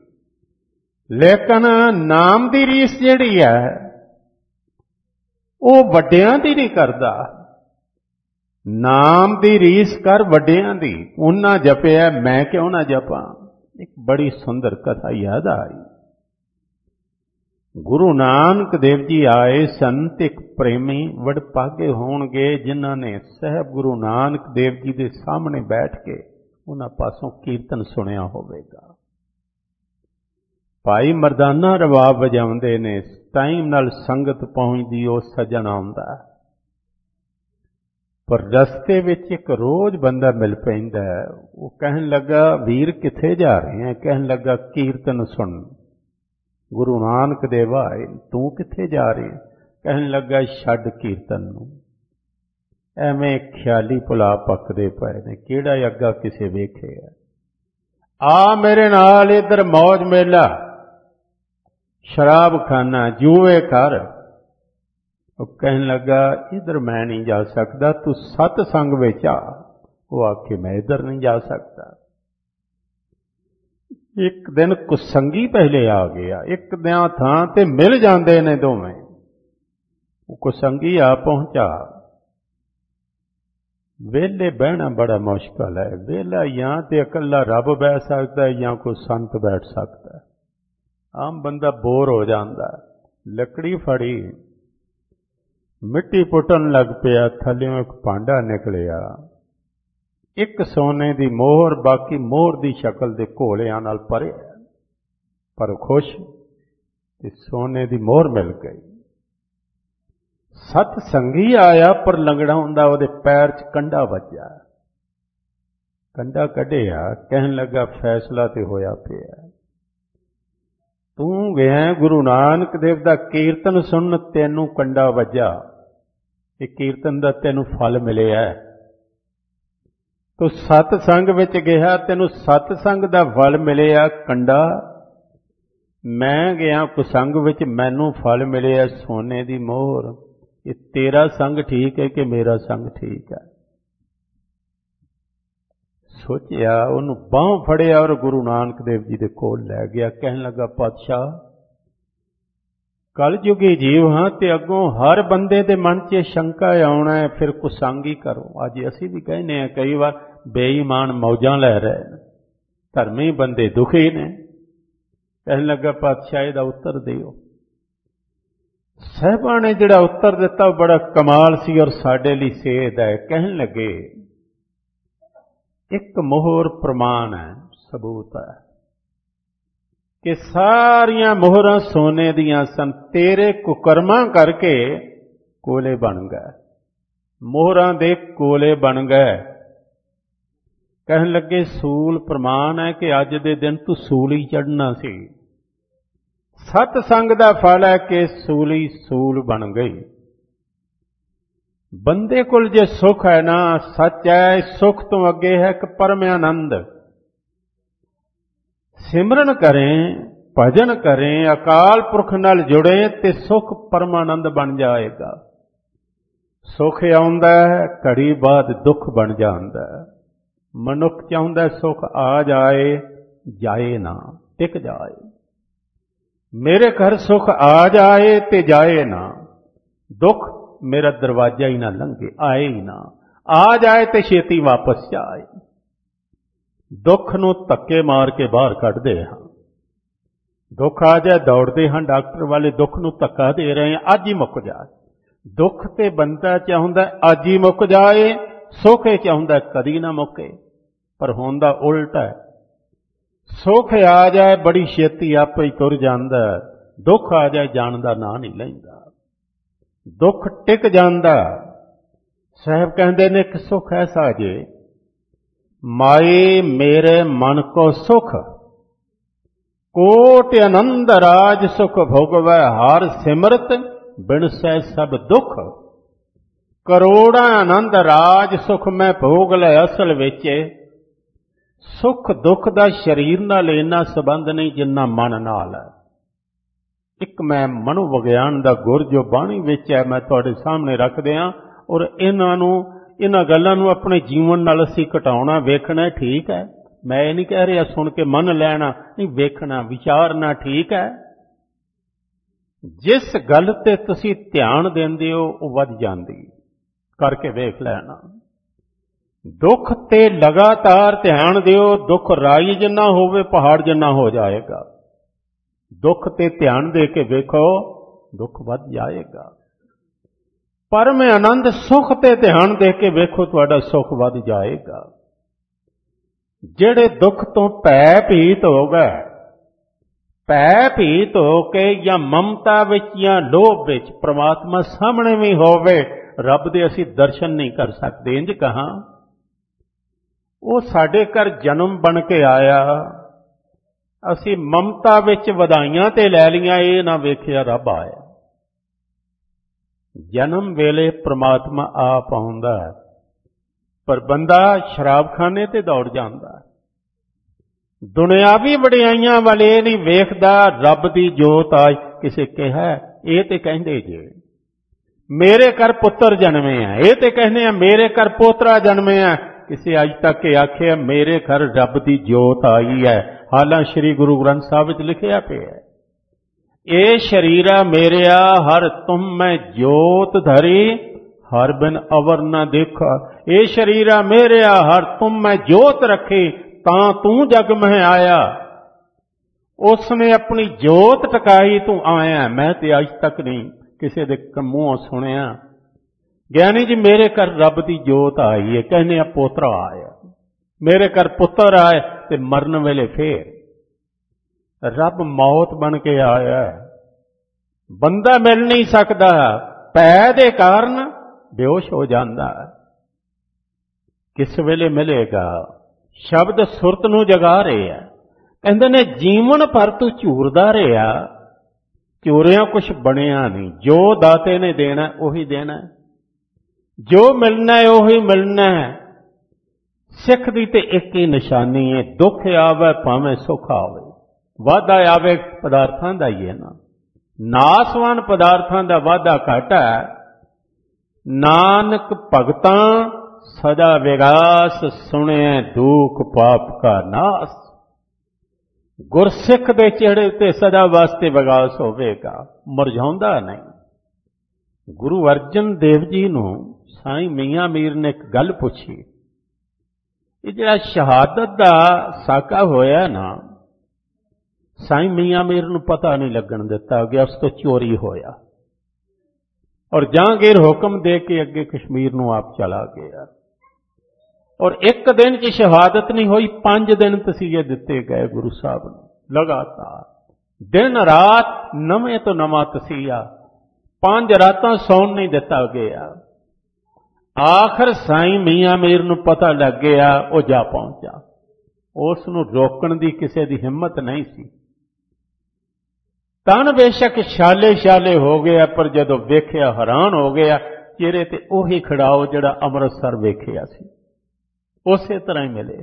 [SPEAKER 1] ਲੇਕਿਨ ਨਾਮ ਦੀ ਰੀਸ ਜਿਹੜੀ ਹੈ ਉਹ ਵੱਡਿਆਂ ਦੀ ਨਹੀਂ ਕਰਦਾ। ਨਾਮ ਦੀ ਰੀਸ ਕਰ ਵੱਡਿਆਂ ਦੀ, ਉਹਨਾਂ ਜਪਿਆ ਮੈਂ ਕਿਉਂ ਨਾ ਜਪਾਂ। ਇੱਕ ਬੜੀ ਸੁੰਦਰ ਕਥਾ ਯਾਦ ਆਈ। ਗੁਰੂ ਨਾਨਕ ਦੇਵ ਜੀ ਆਏ ਸਨ ਤੇ ਇੱਕ ਪ੍ਰੇਮੀ ਵਡਭਾਗੇ ਹੋਣਗੇ ਜਿਨ੍ਹਾਂ ਨੇ ਸਾਹਿਬ ਗੁਰੂ ਨਾਨਕ ਦੇਵ ਜੀ ਦੇ ਸਾਹਮਣੇ ਬੈਠ ਕੇ ਉਹਨਾਂ ਪਾਸੋਂ ਕੀਰਤਨ ਸੁਣਿਆ ਹੋਵੇਗਾ। ਭਾਈ ਮਰਦਾਨਾ ਰਬਾਬ ਵਜਾਉਂਦੇ ਨੇ, ਟਾਈਮ ਨਾਲ ਸੰਗਤ ਪਹੁੰਚਦੀ, ਉਹ ਸੱਜਣ ਆਉਂਦਾ, ਪਰ ਰਸਤੇ ਵਿੱਚ ਇੱਕ ਰੋਜ਼ ਬੰਦਾ ਮਿਲ ਪੈਂਦਾ। ਉਹ ਕਹਿਣ ਲੱਗਾ ਵੀਰ ਕਿੱਥੇ ਜਾ ਰਹੇ ਹੈ? ਕਹਿਣ ਲੱਗਾ ਕੀਰਤਨ ਸੁਣ। ਗੁਰੂ ਨਾਨਕ ਦੇਵ ਆਏ, ਤੂੰ ਕਿੱਥੇ ਜਾ ਰਹੇ? ਕਹਿਣ ਲੱਗਾ ਛੱਡ ਕੀਰਤਨ ਨੂੰ, ਐਵੇਂ ਖਿਆਲੀ ਭੁਲਾ ਪੱਕਦੇ ਪਏ ਨੇ, ਕਿਹੜਾ ਅੱਗਾ ਕਿਸੇ ਵੇਖਿਆ। ਆ ਮੇਰੇ ਨਾਲ ਇੱਧਰ ਮੌਜ ਮੇਲਾ, ਸ਼ਰਾਬ ਖਾਨਾ, ਜੂਏ ਕਰ। ਉਹ ਕਹਿਣ ਲੱਗਾ ਇੱਧਰ ਮੈਂ ਨਹੀਂ ਜਾ ਸਕਦਾ, ਤੂੰ ਸਤ ਸੰਗ ਵਿੱਚ ਆ। ਉਹ ਆਖੇ ਮੈਂ ਇੱਧਰ ਨਹੀਂ ਜਾ ਸਕਦਾ। ਇੱਕ ਦਿਨ ਕੁਸੰਗੀ ਪਹਿਲੇ ਆ ਗਿਆ, ਇੱਕ ਦਿਨ ਥਾਂ ਤੇ ਮਿਲ ਜਾਂਦੇ ਨੇ ਦੋਵੇਂ। ਉਹ ਕੁਸੰਗੀ ਆ ਪਹੁੰਚਾ। ਵੇਲੇ ਬਹਿਣਾ ਬੜਾ ਮੁਸ਼ਕਲ ਹੈ। ਵੇਲਾ ਜਾਂ ਤੇ ਇਕੱਲਾ ਰੱਬ ਬਹਿ ਸਕਦਾ ਜਾਂ ਕੋਈ ਸੰਤ ਬੈਠ ਸਕਦਾ। ਆਮ ਬੰਦਾ ਬੋਰ ਹੋ ਜਾਂਦਾ। ਲੱਕੜੀ ਫੜੀ, ਮਿੱਟੀ ਪੁੱਟਣ ਲੱਗ ਪਿਆ, ਥੱਲਿਓਂ ਇੱਕ ਭਾਂਡਾ ਨਿਕਲਿਆ, ਇੱਕ ਸੋਨੇ ਦੀ ਮੋਹਰ, ਬਾਕੀ ਮੋਹਰ ਦੀ ਸ਼ਕਲ ਦੇ ਘੋਲਿਆਂ ਨਾਲ ਭਰਿਆ, ਪਰ ਖੁਸ਼ ਤੇ ਸੋਨੇ ਦੀ ਮੋਹਰ ਮਿਲ ਗਈ। ਸਤ ਸੰਗੀ ਆਇਆ, ਪਰ ਲੰਗੜਾ ਹੁੰਦਾ, ਉਹਦੇ ਪੈਰ 'ਚ ਕੰਡਾ ਵੱਜਿਆ। ਕੰਡਾ ਕੱਢਿਆ, ਕਹਿਣ ਲੱਗਾ ਫੈਸਲਾ ਤੇ ਹੋਇਆ ਪਿਆ। ਤੂੰ ਗਿਆ ਗੁਰੂ ਨਾਨਕ ਦੇਵ ਦਾ ਕੀਰਤਨ ਸੁਣ, ਤੈਨੂੰ ਕੰਡਾ ਵੱਜਾ, ਇਹ ਕੀਰਤਨ ਦਾ ਤੈਨੂੰ ਫਲ ਮਿਲਿਆ। ਤੂੰ ਸਤ ਸੰਗ ਵਿੱਚ ਗਿਆ, ਤੈਨੂੰ ਸਤ ਸੰਗ ਦਾ ਫਲ ਮਿਲਿਆ। ਕੰਡਾ ਮੈਂ ਗਿਆ ਕੁਸੰਗ ਵਿੱਚ, ਮੈਨੂੰ ਫਲ ਮਿਲਿਆ ਸੋਨੇ ਦੀ ਮੋਹਰ। ਇਹ ਤੇਰਾ ਸੰਗ ਠੀਕ ਹੈ ਕਿ ਮੇਰਾ ਸੰਗ ਠੀਕ ਹੈ? ਸੋਚਿਆ, ਉਹਨੂੰ ਬਾਂਹ ਫੜਿਆ ਔਰ ਗੁਰੂ ਨਾਨਕ ਦੇਵ ਜੀ ਦੇ ਕੋਲ ਲੈ ਗਿਆ। ਕਹਿਣ ਲੱਗਾ ਪਾਤਸ਼ਾਹ, ਕਲਯੁਗੀ ਜੀਵ ਹਾਂ ਤੇ ਅੱਗੋਂ ਹਰ ਬੰਦੇ ਦੇ ਮਨ 'ਚ ਸ਼ੰਕਾ ਆਉਣਾ ਹੈ, ਫਿਰ ਕੁਸੰਗੀ ਕਰੋ। ਅੱਜ ਅਸੀਂ ਵੀ ਕਹਿੰਦੇ ਹਾਂ ਕਈ ਵਾਰ ਬੇਈਮਾਨ ਮੌਜਾਂ ਲੈ ਰਹੇ ਨੇ, ਧਰਮੀ ਬੰਦੇ ਦੁਖੀ ਨੇ। ਕਹਿਣ ਲੱਗਾ ਪਾਤਸ਼ਾਹ ਇਹਦਾ ਉੱਤਰ ਦਿਓ। ਸਾਹਿਬਾਂ ਨੇ ਜਿਹੜਾ ਉੱਤਰ ਦਿੱਤਾ ਉਹ ਬੜਾ ਕਮਾਲ ਸੀ ਔਰ ਸਾਡੇ ਲਈ ਸੇਧ ਹੈ। ਕਹਿਣ ਲੱਗੇ ਇੱਕ ਮੋਹਰ ਪ੍ਰਮਾਣ ਹੈ, ਸਬੂਤ ਹੈ ਕਿ ਸਾਰੀਆਂ ਮੋਹਰਾਂ ਸੋਨੇ ਦੀਆਂ ਸਨ, ਤੇਰੇ ਕੁਕਰਮਾਂ ਕਰਕੇ ਕੋਲੇ ਬਣ ਗਏ, ਮੋਹਰਾਂ ਦੇ ਕੋਲੇ ਬਣ ਗਏ। ਕਹਿਣ ਲੱਗੇ ਸੂਲ ਪ੍ਰਮਾਣ ਹੈ ਕਿ ਅੱਜ ਦੇ ਦਿਨ ਤੂੰ ਸੂਲੀ ਚੜ੍ਹਨਾ ਸੀ। ਸਤ ਸੰਗ ਦਾ ਫਲ ਹੈ ਕਿ ਸੂਲੀ ਸੂਲ ਬਣ ਗਈ। ਬੰਦੇ ਕੋਲ ਜੇ ਸੁਖ ਹੈ ਨਾ, ਸੱਚ ਹੈ, ਸੁਖ ਤੋਂ ਅੱਗੇ ਹੈ ਕਿ ਪਰਮ ਆਨੰਦ। ਸਿਮਰਨ ਕरें, ਭਜਨ ਕरें, ਅਕਾਲ ਪੁਰਖ ਨਾਲ ਜੁੜੇ ਤੇ ਸੁਖ ਪਰਮਾਨੰਦ ਬਣ ਜਾਏਗਾ। ਸੁਖ ਆਉਂਦਾ ਹੈ, ਘੜੀ ਬਾਅਦ ਦੁੱਖ ਬਣ ਜਾਂਦਾ ਹੈ। ਮਨੁੱਖ ਚਾਹੁੰਦਾ ਸੁਖ ਆ ਜਾਏ, ਜਾਏ ਨਾ, ਟਿਕ ਜਾਏ। ਮੇਰੇ ਘਰ ਸੁਖ ਆ ਜਾਏ ਤੇ ਜਾਏ ਨਾ, ਦੁੱਖ ਮੇਰਾ ਦਰਵਾਜ਼ਾ ਹੀ ਨਾ ਲੰਘੇ, ਆਏ ਹੀ ਨਾ। ਆ ਜਾਏ ਤੇ ਛੇਤੀ ਵਾਪਸ ਜਾਏ। ਦੁੱਖ ਨੂੰ ਧੱਕੇ ਮਾਰ ਕੇ ਬਾਹਰ ਕੱਢਦੇ ਹਾਂ। ਦੁੱਖ ਆ ਜਾਏ ਦੌੜਦੇ ਹਾਂ ਡਾਕਟਰ ਵਾਲੇ, ਦੁੱਖ ਨੂੰ ਧੱਕਾ ਦੇ ਰਹੇ ਹਾਂ, ਅੱਜ ਹੀ ਮੁੱਕ ਜਾਏ। ਦੁੱਖ ਤੇ ਬੰਦਾ ਚਾਹੁੰਦਾ ਅੱਜ ਹੀ ਮੁੱਕ ਜਾਏ, ਸੁੱਖ ਇਹ ਚਾਹੁੰਦਾ ਕਦੀ ਨਾ ਮੁੱਕੇ, ਪਰ ਹੁੰਦਾ ਉਲਟਾ ਹੈ। ਸੁੱਖ ਆ ਜਾਏ ਬੜੀ ਛੇਤੀ ਆਪੇ ਹੀ ਤੁਰ ਜਾਂਦਾ, ਦੁੱਖ ਆ ਜਾਏ ਜਾਣ ਦਾ ਨਾਂ ਨਹੀਂ ਲੈਂਦਾ। ਦੁੱਖ ਟਿਕ ਜਾਂਦਾ। ਸਾਹਿਬ ਕਹਿੰਦੇ ਨੇ ਕਿ ਸੁੱਖ ਐਸਾ ਜੇ ਮਾਏ ਮੇਰੇ ਮਨ ਕੋ ਸੁਖ, ਕੋਟ ਆਨੰਦ ਰਾਜ ਸੁਖ ਭੋਗਵੈ, ਹਰ ਸਿਮਰਤ ਬਿਨ ਸਹਿ ਸਭ ਦੁੱਖ। ਕਰੋੜਾਂ ਆਨੰਦ ਰਾਜ ਸੁਖ ਮੈਂ ਭੋਗ ਲੈ ਅਸਲ ਵਿੱਚ, ਸੁਖ ਦੁੱਖ ਦਾ ਸਰੀਰ ਨਾਲ ਇੰਨਾ ਸੰਬੰਧ ਨਹੀਂ ਜਿੰਨਾ ਮਨ ਨਾਲ ਹੈ। ਇੱਕ ਮੈਂ ਮਨੋਵਿਗਿਆਨ ਦਾ ਗੁਰ ਜੋ ਬਾਣੀ ਵਿੱਚ ਹੈ ਮੈਂ ਤੁਹਾਡੇ ਸਾਹਮਣੇ ਰੱਖਦੇ ਹਾਂ, ਔਰ ਇਹਨਾਂ ਨੂੰ ਇਹਨਾਂ ਗੱਲਾਂ ਨੂੰ ਆਪਣੇ ਜੀਵਨ ਨਾਲ ਅਸੀਂ ਘਟਾਉਣਾ ਵੇਖਣਾ ਠੀਕ ਹੈ। ਮੈਂ ਇਹ ਨਹੀਂ ਕਹਿ ਰਿਹਾ ਸੁਣ ਕੇ ਮੰਨ ਲੈਣਾ, ਨਹੀਂ, ਵੇਖਣਾ ਵਿਚਾਰਨਾ ਠੀਕ ਹੈ। ਜਿਸ ਗੱਲ ਤੇ ਤੁਸੀਂ ਧਿਆਨ ਦਿੰਦੇ ਹੋ ਉਹ ਵੱਧ ਜਾਂਦੀ, ਕਰਕੇ ਵੇਖ ਲੈਣਾ। ਦੁੱਖ ਤੇ ਲਗਾਤਾਰ ਧਿਆਨ ਦਿਓ, ਦੁੱਖ ਰਾਈ ਜਿੰਨਾ ਹੋਵੇ ਪਹਾੜ ਜਿੰਨਾ ਹੋ ਜਾਏਗਾ। ਦੁੱਖ ਤੇ ਧਿਆਨ ਦੇ ਕੇ ਵੇਖੋ, ਦੁੱਖ ਵੱਧ ਜਾਏਗਾ। ਪਰਮ ਆਨੰਦ ਸੁਖ ਤੇ ਧਿਆਨ ਦੇ ਕੇ ਵੇਖੋ, ਤੁਹਾਡਾ ਸੁਖ ਵੱਧ ਜਾਏਗਾ। ਜਿਹੜੇ ਦੁੱਖ ਤੋਂ ਭੈ ਭੀਤ ਹੋ ਗਏ, ਭੈ ਭੀਤ ਹੋ ਕੇ ਜਾਂ ਮਮਤਾ ਵਿੱਚ ਜਾਂ ਲੋਭ ਵਿੱਚ ਪ੍ਰਮਾਤਮਾ ਸਾਹਮਣੇ ਵੀ ਹੋਵੇ, ਰੱਬ ਦੇ ਅਸੀਂ ਦਰਸ਼ਨ ਨਹੀਂ ਕਰ ਸਕਦੇ। ਇੰਜ ਕਹਾਂ, ਉਹ ਸਾਡੇ ਘਰ ਜਨਮ ਬਣ ਕੇ ਆਇਆ, ਅਸੀਂ ਮਮਤਾ ਵਿੱਚ ਵਧਾਈਆਂ ਤੇ ਲੈ ਲੀਆਂ, ਇਹ ਨਾ ਵੇਖਿਆ ਰੱਬ ਆਇਆ। ਜਨਮ ਵੇਲੇ ਪ੍ਰਮਾਤਮਾ ਆਪ ਆਉਂਦਾ ਹੈ, ਪਰ ਬੰਦਾ ਸ਼ਰਾਬਖਾਨੇ ਤੇ ਦੌੜ ਜਾਂਦਾ। ਦੁਨਿਆਵੀ ਵਡਿਆਈਆਂ ਵਾਲੇ ਨਹੀਂ ਵੇਖਦਾ, ਰੱਬ ਦੀ ਜੋਤ ਆ। ਕਿਸੇ ਕਿਹਾ ਇਹ ਤੇ ਕਹਿੰਦੇ ਜੇ ਮੇਰੇ ਘਰ ਪੁੱਤਰ ਜਨਮੇ ਆ, ਇਹ ਤੇ ਕਹਿੰਦੇ ਆ ਮੇਰੇ ਘਰ ਪੋਤਰਾ ਜਨਮੇ ਆ। ਕਿਸੇ ਅੱਜ ਤੱਕ ਇਹ ਆਖਿਆ ਮੇਰੇ ਘਰ ਰੱਬ ਦੀ ਜੋਤ ਆਈ ਹੈ। ਹਾਲਾਂ ਸ਼੍ਰੀ ਗੁਰੂ ਗ੍ਰੰਥ ਸਾਹਿਬ ਵਿੱਚ ਲਿਖਿਆ ਪਿਆ ਹੈ, ਇਹ ਸ਼ਰੀਰਾ ਮੇਰਿਆ ਹਰ ਤੁਮ ਮੈਂ ਜੋਤ ਧਰੀ, ਹਰ ਬਿਨ ਅਵਰ ਨਾ ਦੇਖਾ। ਇਹ ਸ਼ਰੀਰਾ ਮੇਰਿਆ ਹਰ ਤੁਮ ਮੈਂ ਜੋਤ ਰੱਖੀ, ਤਾਂ ਤੂੰ ਜਗ ਮਹਿ ਆਇਆ। ਉਸਨੇ ਆਪਣੀ ਜੋਤ ਟਿਕਾਈ, ਤੂੰ ਆਇਆ। ਮੈਂ ਤੇ ਅੱਜ ਤੱਕ ਨਹੀਂ ਕਿਸੇ ਦੇ ਮੂੰਹੋਂ ਸੁਣਿਆ ਗਿਆਨੀ ਜੀ ਮੇਰੇ ਘਰ ਰੱਬ ਦੀ ਜੋਤ ਆਈ ਹੈ, ਕਹਿੰਦੇ ਆ ਪੋਤਰਾ ਆਇਆ, ਮੇਰੇ ਘਰ ਪੁੱਤਰ ਆਏ। ਤੇ ਮਰਨ ਵੇਲੇ ਫੇਰ ਰੱਬ ਮੌਤ ਬਣ ਕੇ ਆਇਆ। ਬੰਦਾ ਮਿਲ ਨਹੀਂ ਸਕਦਾ, ਭੈ ਦੇ ਕਾਰਨ ਬੇਹੋਸ਼ ਹੋ ਜਾਂਦਾ। ਕਿਸ ਵੇਲੇ ਮਿਲੇਗਾ? ਸ਼ਬਦ ਸੁਰਤ ਨੂੰ ਜਗਾ ਰਹੇ ਆ। ਕਹਿੰਦੇ ਨੇ ਜੀਵਨ ਭਰ ਤੂੰ ਝੂਰਦਾ ਰਿਹਾ, ਝੂਰਿਆਂ ਕੁਛ ਬਣਿਆ ਨਹੀਂ। ਜੋ ਦਾਤੇ ਨੇ ਦੇਣਾ ਉਹੀ ਦੇਣਾ, ਜੋ ਮਿਲਣਾ ਹੈ ਉਹੀ ਮਿਲਣਾ ਹੈ। ਸਿੱਖ ਦੀ ਤੇ ਇੱਕ ਹੀ ਨਿਸ਼ਾਨੀ ਹੈ, ਦੁੱਖ ਆਵੇ ਭਾਵੇਂ ਸੁੱਖ ਆਵੇ। ਵਾਧਾ ਆਵੇ ਪਦਾਰਥਾਂ ਦਾ ਹੀ ਹੈ ਨਾ, ਨਾਸਵਾਨ ਪਦਾਰਥਾਂ ਦਾ ਵਾਧਾ ਘਾਟਾ ਹੈ। ਨਾਨਕ ਭਗਤਾਂ ਸਦਾ ਵਿਗਾਸ, ਸੁਣਿਐ ਦੁਖ ਪਾਪ ਕਾ ਨਾਸ। ਗੁਰਸਿੱਖ ਦੇ ਚਿਹਰੇ ਉੱਤੇ ਸਦਾ ਵਾਸਤੇ ਵਿਗਾਸ ਹੋਵੇਗਾ, ਮੁਰਝਾਉਂਦਾ ਨਹੀਂ। ਗੁਰੂ ਅਰਜਨ ਦੇਵ ਜੀ ਨੂੰ ਸਾਈਂ ਮੀਆਂ ਮੀਰ ਨੇ ਇੱਕ ਗੱਲ ਪੁੱਛੀ, ਇਹ ਜਿਹੜਾ ਸ਼ਹਾਦਤ ਦਾ ਸਾਕਾ ਹੋਇਆ ਨਾ, ਸਾਈਂ ਮੀਆਂ ਮੀਰ ਨੂੰ ਪਤਾ ਨਹੀਂ ਲੱਗਣ ਦਿੱਤਾ ਕਿ ਉਸ ਤੋਂ ਚੋਰੀ ਹੋਇਆ, ਔਰ ਜਹਾਂਗੀਰ ਹੁਕਮ ਦੇ ਕੇ ਅੱਗੇ ਕਸ਼ਮੀਰ ਨੂੰ ਆਪ ਚਲਾ ਗਿਆ। ਔਰ ਇੱਕ ਦਿਨ 'ਚ ਸ਼ਹਾਦਤ ਨਹੀਂ ਹੋਈ, ਪੰਜ ਦਿਨ ਤਸੀਹੇ ਦਿੱਤੇ ਗਏ ਗੁਰੂ ਸਾਹਿਬ ਨੂੰ ਲਗਾਤਾਰ, ਦਿਨ ਰਾਤ ਨਵੇਂ ਤੋਂ ਨਵਾਂ ਤਸੀਹਾ, ਪੰਜ ਰਾਤਾਂ ਸੌਣ ਨਹੀਂ ਦਿੱਤਾ ਗਿਆ। ਆਖਰ ਸਾਈਂ ਮੀਆਂ ਮੀਰ ਨੂੰ ਪਤਾ ਲੱਗ ਗਿਆ, ਉਹ ਜਾ ਪਹੁੰਚਾ। ਉਸ ਨੂੰ ਰੋਕਣ ਦੀ ਕਿਸੇ ਦੀ ਹਿੰਮਤ ਨਹੀਂ ਸੀ। ਤਨ ਬੇਸ਼ੱਕ ਛਾਲੇ ਛਾਲੇ ਹੋ ਗਿਆ, ਪਰ ਜਦੋਂ ਵੇਖਿਆ ਹੈਰਾਨ ਹੋ ਗਿਆ। ਚਿਹਰੇ ਤੇ ਉਹੀ ਖੜਾਓ ਜਿਹੜਾ ਅੰਮ੍ਰਿਤਸਰ ਵੇਖਿਆ ਸੀ, ਉਸੇ ਤਰ੍ਹਾਂ ਹੀ ਮਿਲੇ।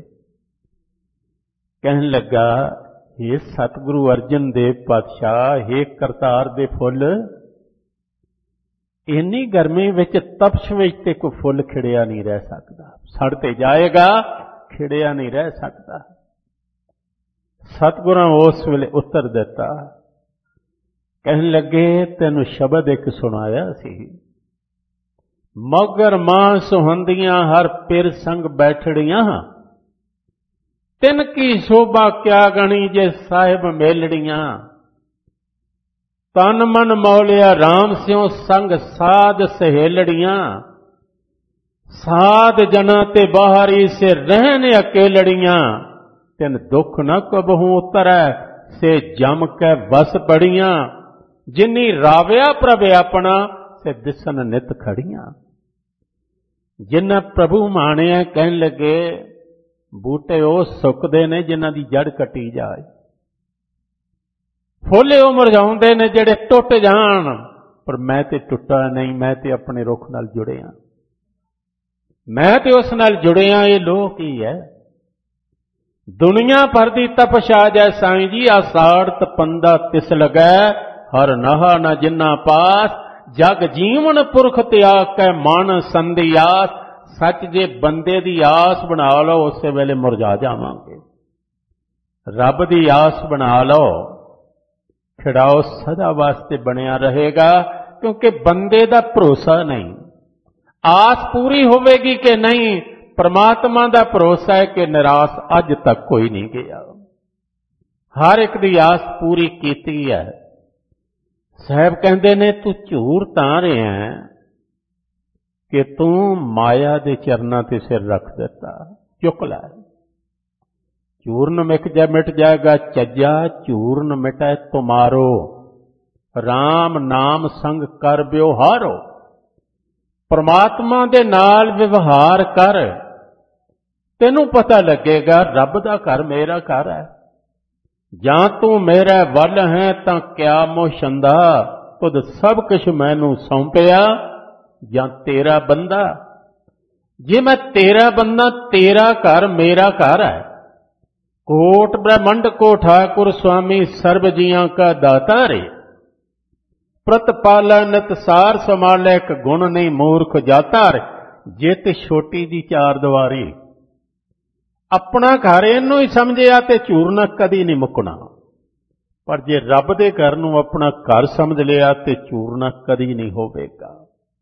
[SPEAKER 1] ਕਹਿਣ ਲੱਗਾ, ਇਹ ਸਤਿਗੁਰੂ ਅਰਜਨ ਦੇਵ ਪਾਤਸ਼ਾਹ, ਇਹ ਕਰਤਾਰ ਦੇ ਫੁੱਲ, ਇੰਨੀ ਗਰਮੀ ਵਿੱਚ ਤਪਸ਼ ਵਿੱਚ ਤੇ ਕੋਈ ਫੁੱਲ ਖਿੜਿਆ ਨਹੀਂ ਰਹਿ ਸਕਦਾ, ਸੜ ਤੇ ਜਾਏਗਾ, ਖਿੜਿਆ ਨਹੀਂ ਰਹਿ ਸਕਦਾ। ਸਤਿਗੁਰਾਂ ਉਸ ਵੇਲੇ ਉੱਤਰ ਦਿੱਤਾ। ਕਹਿਣ ਲੱਗੇ, ਤੈਨੂੰ ਸ਼ਬਦ ਇੱਕ ਸੁਣਾਇਆ ਸੀ, ਮਗਰ ਮਾਂ ਸੁਹੰਦੀਆਂ ਹਰ ਪਿਰ ਸੰਗ ਬੈਠੜੀਆਂ, ਤਿਨ ਕੀ ਸ਼ੋਭਾ ਕਿਆ ਗਣੀ ਜੇ ਸਾਹਿਬ ਮੇਲੜੀਆਂ। ਤਨ ਮਨ ਮੌਲਿਆ ਰਾਮ ਸਿਉ ਸੰਗ ਸਾਧ ਸਹੇਲੜੀਆਂ, ਸਾਧ ਜਨਾ ਤੇ ਬਾਹਰੀ ਸੇ ਰਹਿਣ ਅਕੇਲੜੀਆਂ। ਤਿਨ ਦੁੱਖ ਨ ਕਬਹੂ ਉਤਰੈ ਸੇ ਜਮ ਕੇ ਵਸ ਪੜੀਆਂ, ਜਿਨੀ ਰਾਵਿਆ ਪ੍ਰਭ ਆਪਣਾ ਸੇ ਦਿਸਨ ਨਿਤ ਖੜੀਆਂ। ਜਿਨ੍ਹਾਂ ਪ੍ਰਭੂ ਮਾਣਿਆ, ਕਹਿਣ ਲੱਗੇ, ਬੂਟੇ ਉਹ ਸੁੱਕਦੇ ਨੇ ਜਿਨ੍ਹਾਂ ਦੀ ਜੜ ਕੱਟੀ ਜਾਏ, ਫੁੱਲ ਉਹ ਮੁਰਝਾਉਂਦੇ ਨੇ ਜਿਹੜੇ ਟੁੱਟ ਜਾਣ, ਪਰ ਮੈਂ ਤੇ ਟੁੱਟਾ ਨਹੀਂ, ਮੈਂ ਤੇ ਆਪਣੇ ਰੁੱਖ ਨਾਲ ਜੁੜਿਆ, ਮੈਂ ਤੇ ਉਸ ਨਾਲ ਜੁੜਿਆ। ਇਹ ਲੋਕ ਹੀ ਹੈ, दुनिया भर दी तपशा जै साईं जी, आसाड़ तपंदा तिस लगै, हर नहा न जिन्ना पास, जग जीवन पुरख त्याग कै मन संधि आस। सच जे बंदे दी आस बना लो उस वेले मुरझा जावांगे, रब दी आस बना लो खिड़ाओ सदा वास्ते बनिया रहेगा, क्योंकि बंदे दा भरोसा नहीं। आस पूरी होवेगी कि नहीं, परमात्मा दा भरोसा है कि निराश अज तक कोई नहीं गया। हर एक दी आस पूरी कीती है। साहब कहंदे ने तू झूर तां रहा है कि तू माया दे चरनां ते सिर रख दिता, चुक लै। चूर्ण मिट जा मिट जाएगा चज्जा, चूर्ण मिटे तुम्हारो, राम नाम संग कर व्यवहारो। परमात्मा दे नाल व्यवहार कर, तेनू पता लगेगा रब दा घर मेरा घर है। जां तू मेरा वल है तां क्या मोशंदा, खुद सब कुछ मैनू सौंपिया, जां तेरा बंदा। जे मैं तेरा बंदा, तेरा घर मेरा घर है। कोट ब्रह्मंड को ठाकुर स्वामी सर्व जियां का दाता रे, प्रतपाला नित सार संभाले, एक गुण नहीं मूर्ख जाता रे। जित छोटी दी चार दवारी, अपना घर इनू ही समझिया ते झूरना कदी नहीं मुकना। पर जे रब दे घर नू अपना घर समझ लिया ते झूरना कदी नहीं होवेगा।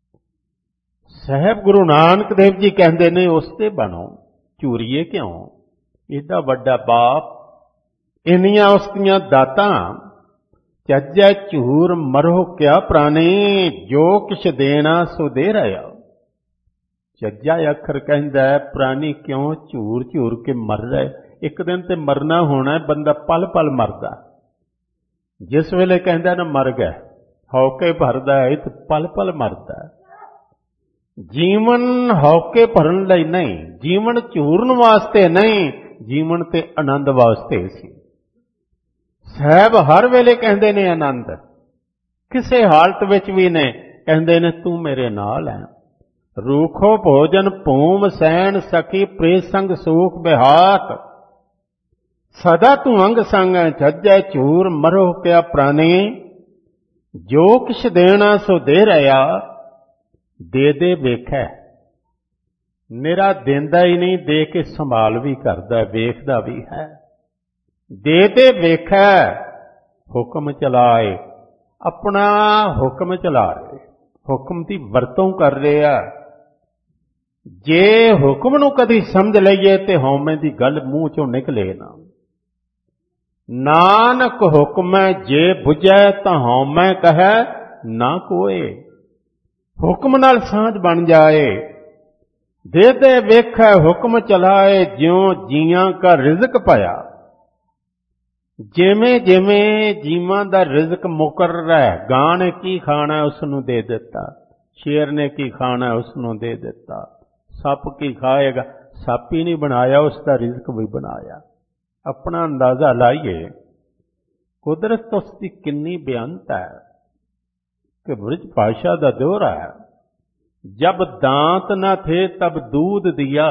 [SPEAKER 1] साहब गुरु नानक देव जी कहते ने उसते बनो, झूरीए क्यों? एडा वड्डा बाप, इन्नियां उसदियां दातां, चज्जै झूर मरो क्या प्राणी, जो किश देना सो दे रहा। चज्जा अखर कहंदा है प्राणी क्यों झूर झूर के मर रहा है। एक दिन ते मरना होना है, बंदा पल पल मरदा। जिस वेले कहंदा ना मर गया, हौके भरदा है तो पल पल मरदा। जीवन हौके भरन लई नहीं, जीवन झूरन वास्ते नहीं, जीवन ते आनंद वास्ते सी। साहब हर वेले कहंदे ने आनंद, किसे हालत विच भी ने कहंदे ने तू मेरे नाल है। रूखो भोजन भूम सैन सखी, प्रेम संग सूख बिहात, सदा तू अंग संग झज्जै झूर मरो क्या प्राणी। जो किश देना सो दे रहा, दे दे वेखै। निरा देंदा ही नहीं, दे के संभाल भी करदा, वेखदा भी है। दे दे वेखै, हुक्म चलाए, अपना हुक्म चला रहे, हुक्म की वरतों कर रहा। जे हुक्म नूं कदी समझ लईए ते हौमे दी गल मूँह चों निकले ना। नानक हुक्म जे बुझै तां हौमै कहे ना कोए। हुक्म नाल सांझ बन जाए, दे दे वेखै हुक्म चलाए, ज्यों जियां का रिज़क पाया। जिमें जिमें जीवां दा रिज़क मुकर्रर है, गां ने की खाना है उसनूं दे दिता, शेर ने की खाना है उसनूं दे दिता, सप की खाएगा, सप ही नहीं बनाया, उसका रिज़क भी बनाया। अपना अंदाजा लाइए कुदरत उसकी कितनी बेअंत है कि ब्रज भाषा का दोहरा है। जब दांत न थे तब दूध दिया,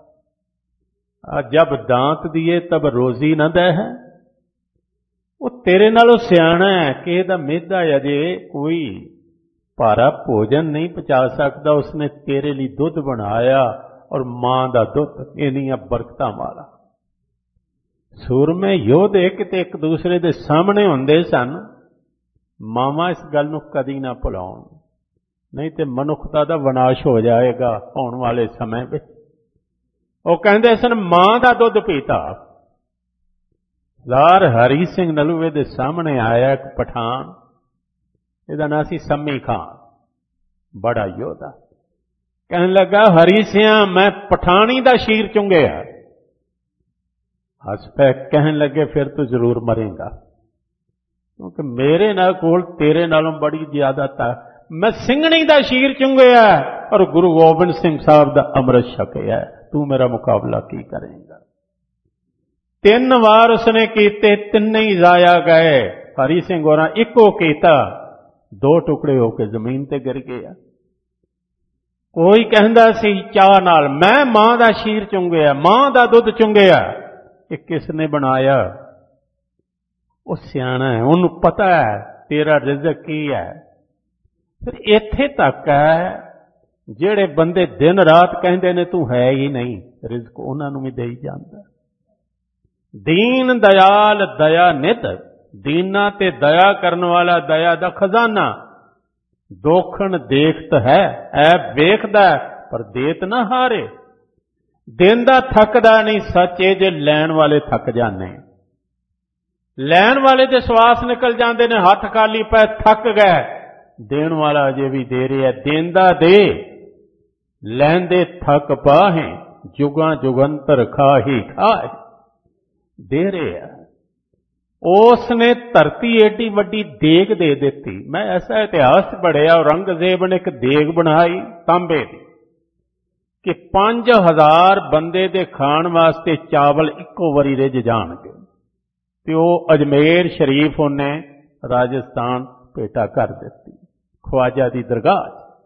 [SPEAKER 1] जब दांत दिए तब रोजी न दे है। वो तेरे नालों सियाणा है कि इहदा मेदा अजे कोई भारा भोजन नहीं पचा सकता, उसने तेरे लिए दुध बनाया और मां का दुध इन्नियां बरकतां वाला। सूरमे योधे किते एक दूसरे के सामने हुंदे सन, मावां इस गल नूं कदी ना भुलाउण, नहीं तो मनुखता का विनाश हो जाएगा आने वाले समय में। वो कहते सन मां का दुध पीता। लार हरी सिंह नलूए के सामने आया एक पठान, इसका नाम सी सम्मी खान, बड़ा योधा। कहने लगा हरी सिंह मैं पठानी का शीर चुंगया। हस पे कहने लगे फिर तो जरूर मरेगा, क्योंकि मेरे नाल कोल तेरे नालों बड़ी ज्यादा था। मैं सिंघनी का शीर चुंगया और गुरु गोबिंद सिंह साहब का अमृत छकिया, तू मेरा मुकाबला की करेगा। तीन वार उसने कीते, तिन ही जाया गए। हरी सिंह होरां इको कीता, दो टुकड़े होके जमीन ते गिर गया। कोई कहंदा सी चाह नाल मैं मां दा शीर चुंगया, मां दा दुध चुंगया, कि किसने बनाया, वो सियाणा है, उन्होंने पता है तेरा रिज़क की है। फिर इत्थे तक है जेड़े बंदे दिन रात कहते ने तू है ही नहीं, रिज़क उन्होंने भी दे जाता। दीन दयाल दया नित, दीना ते दया करने वाला दया दा खजाना। दोखन देखत है ऐ वेखदा पर देत ना हारे। देंदा थकदा नहीं, सच ए जे लैण वाले थक जाने। लैण वाले दे श्वास निकल जाते ने, हथ खाली पै थक गए, देण वाला अजे भी दे रहा है। देंदा दे लैंदे थक पाहे, जुगां जुगंतर खाही खाए, दे रहे है। उसने धरती एडी वड्डी देग दे दी। मैं ऐसा इतिहास पढ़िया, औरंगजेब ने एक देग बनाई तांबे की कि पांच हजार बंदे दे खाण वास्ते चावल इक्को वारी रिझ जाणगे। ते ओह अजमेर शरीफ उन्हें राजस्थान भेटा कर दी ख्वाजा की दरगाह।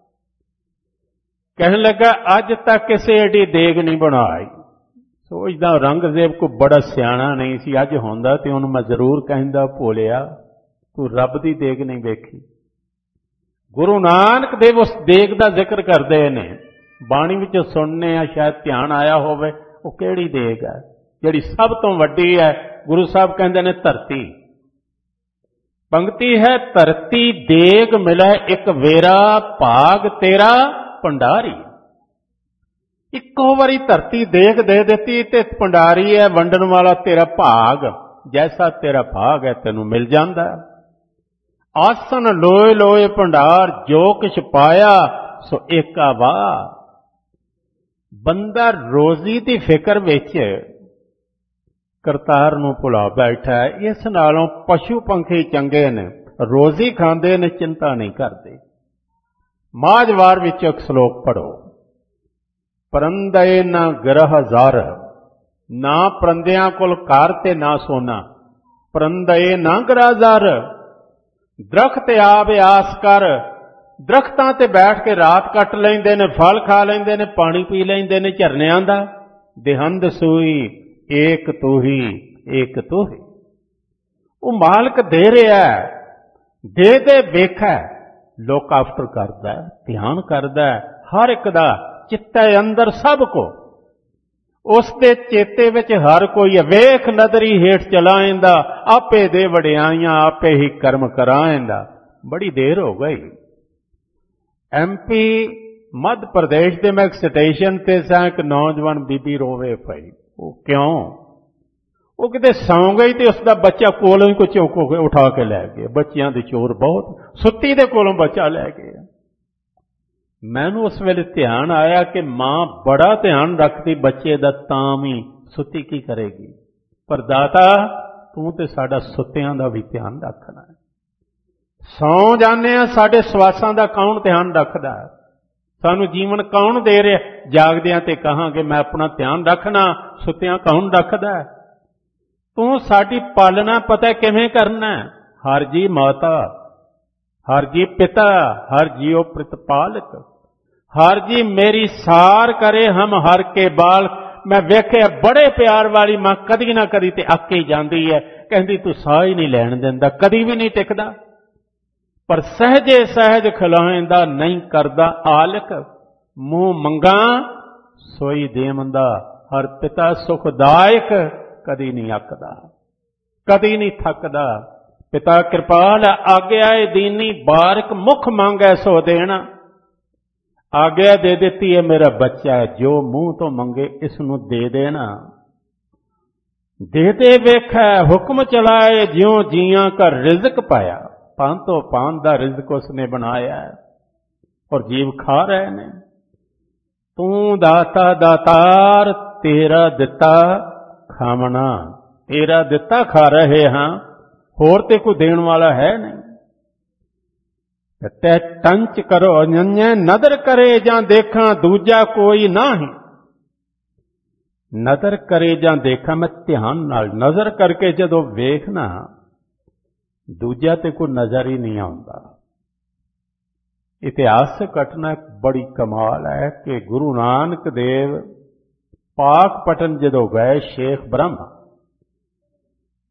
[SPEAKER 1] कहने लगा अज तक किसी एडी देग नहीं बनाई। सोचदा औरंगजेब को बड़ा सियाणा नहीं सी, अज होंदा ते उहनूं मैं जरूर कहंदा भोलिया तू रब दी देग नहीं वेखी। गुरु नानक देव उस देग दा जिक्र करदे ने, बाणी विच सुनने आ, शायद ध्यान आया होवे। वो किहड़ी देग है जिहड़ी सब तो वड्डी है? गुरु साहब कहंदे ने धरती। पंक्ति है धरती देग मिलै एक वेरा, भाग तेरा भंडारी। इक्को वारी धरती देग दे देती ते भंडारी है वंडन वाला तेरा भाग। जैसा तेरा भाग है तेनू मिल जांदा। आसन लोए लोए भंडार, जो किछ पाया सो एका वाह। बंदा रोजी की फिक्र विच करतार नूं भुला बैठा है। इस नालों पशु पंखी चंगे ने, रोजी खांदे ने, चिंता नहीं करते। माजवार विच एक श्लोक पढ़ो, परंदे ना ग्रह जार, ना परंदियां कोल कार ते ना सोना। परंदे ना ग्रह जार, दरख्त आवे आस कर। दरख्तां ते बैठ के रात कट लैंदे ने, फल खा लैंदे ने, पानी पी लैंदे ने झरनियां दा। देहंद सूई एक तू ही, एक तू ही। वो मालक दे रहा है, दे दे वेखा, लुक आफ्टर करदा है, ध्यान करदा है हर एक दा। चित्ते अंदर सब को, उसके चेते विच हर कोई वेख नदरी हेठ चलाएंदा। आपे दे वडियाइयां आपे ही कर्म कराएंदा। बड़ी देर हो गई। एम पी मध्य प्रदेश के मैं एक स्टेशन ते सा, एक नौजवान बीबी रोवे पई। वो क्यों? वो किते सौ गई तो उसका बच्चा कोलों ही को चुक के उठा के लै गए। बच्चियां दी चोर बहुत, सुत्ती दे कोलों बच्चा लै गए। मैनू उस वेले ध्यान आया कि मां बड़ा ध्यान रखती बच्चे दा, तां भी सुत्ती की करेगी। पर दाता तू ते साडा सुत्तियां दा भी ध्यान रखना है। सौ जाने आ, साडे सवासां दा कौन ध्यान रखदा है? सानू जीवन कौन दे रहा? जागदियां ते कहांगे मैं अपना ध्यान रखना, सुत्तियां कौन रखदा है? तू साडी पालना पता किवें करना है? हर जी माता, हर जी पिता, हर जीओ प्रतिपालक, हर जी मेरी सार करे हम हर के बाल। मैं वेखे बड़े प्यार वाली मां कदी ना कदी ते अक ही जाती है, कहती तू साह ही नहीं लैण दिंदा, कदी भी नहीं टिकदा। पर सहजे सहज खिलाएंदा नहीं करदा आलक। मुंह मंगा सोई देवंदा, हर पिता सुखदायक, कदी नहीं अकदा, कदी नहीं थकदा। पिता कृपाल आज्ञा दीनी, बारक मुख मांगे सो देना। आज्ञा दे देती है मेरा बच्चा है, जो मुंह तो मंगे इसनू दे देना। दे दे वेखा हुक्म चलाए, ज्यों जियां का रिज़क पाया। पांतो पान दा रिज़क उसने बनाया है और जीव खा रहे ने। तू दाता दातार, तेरा दिता खावना, तेरा दिता खा रहे हां, होर ते कोई देण वाला है नहीं। ते टंच करो अन्य नदर करे जां देखा, दूजा कोई नाही। नदर करे जां देखा, मैं ध्यान नाल नजर करके जदों वेखना, दूजा ते कोई नजर ही नहीं आउंदा। इतिहासक घटना बड़ी कमाल है कि गुरु नानक देव पाक पटन जदों गए, शेख ब्रह्म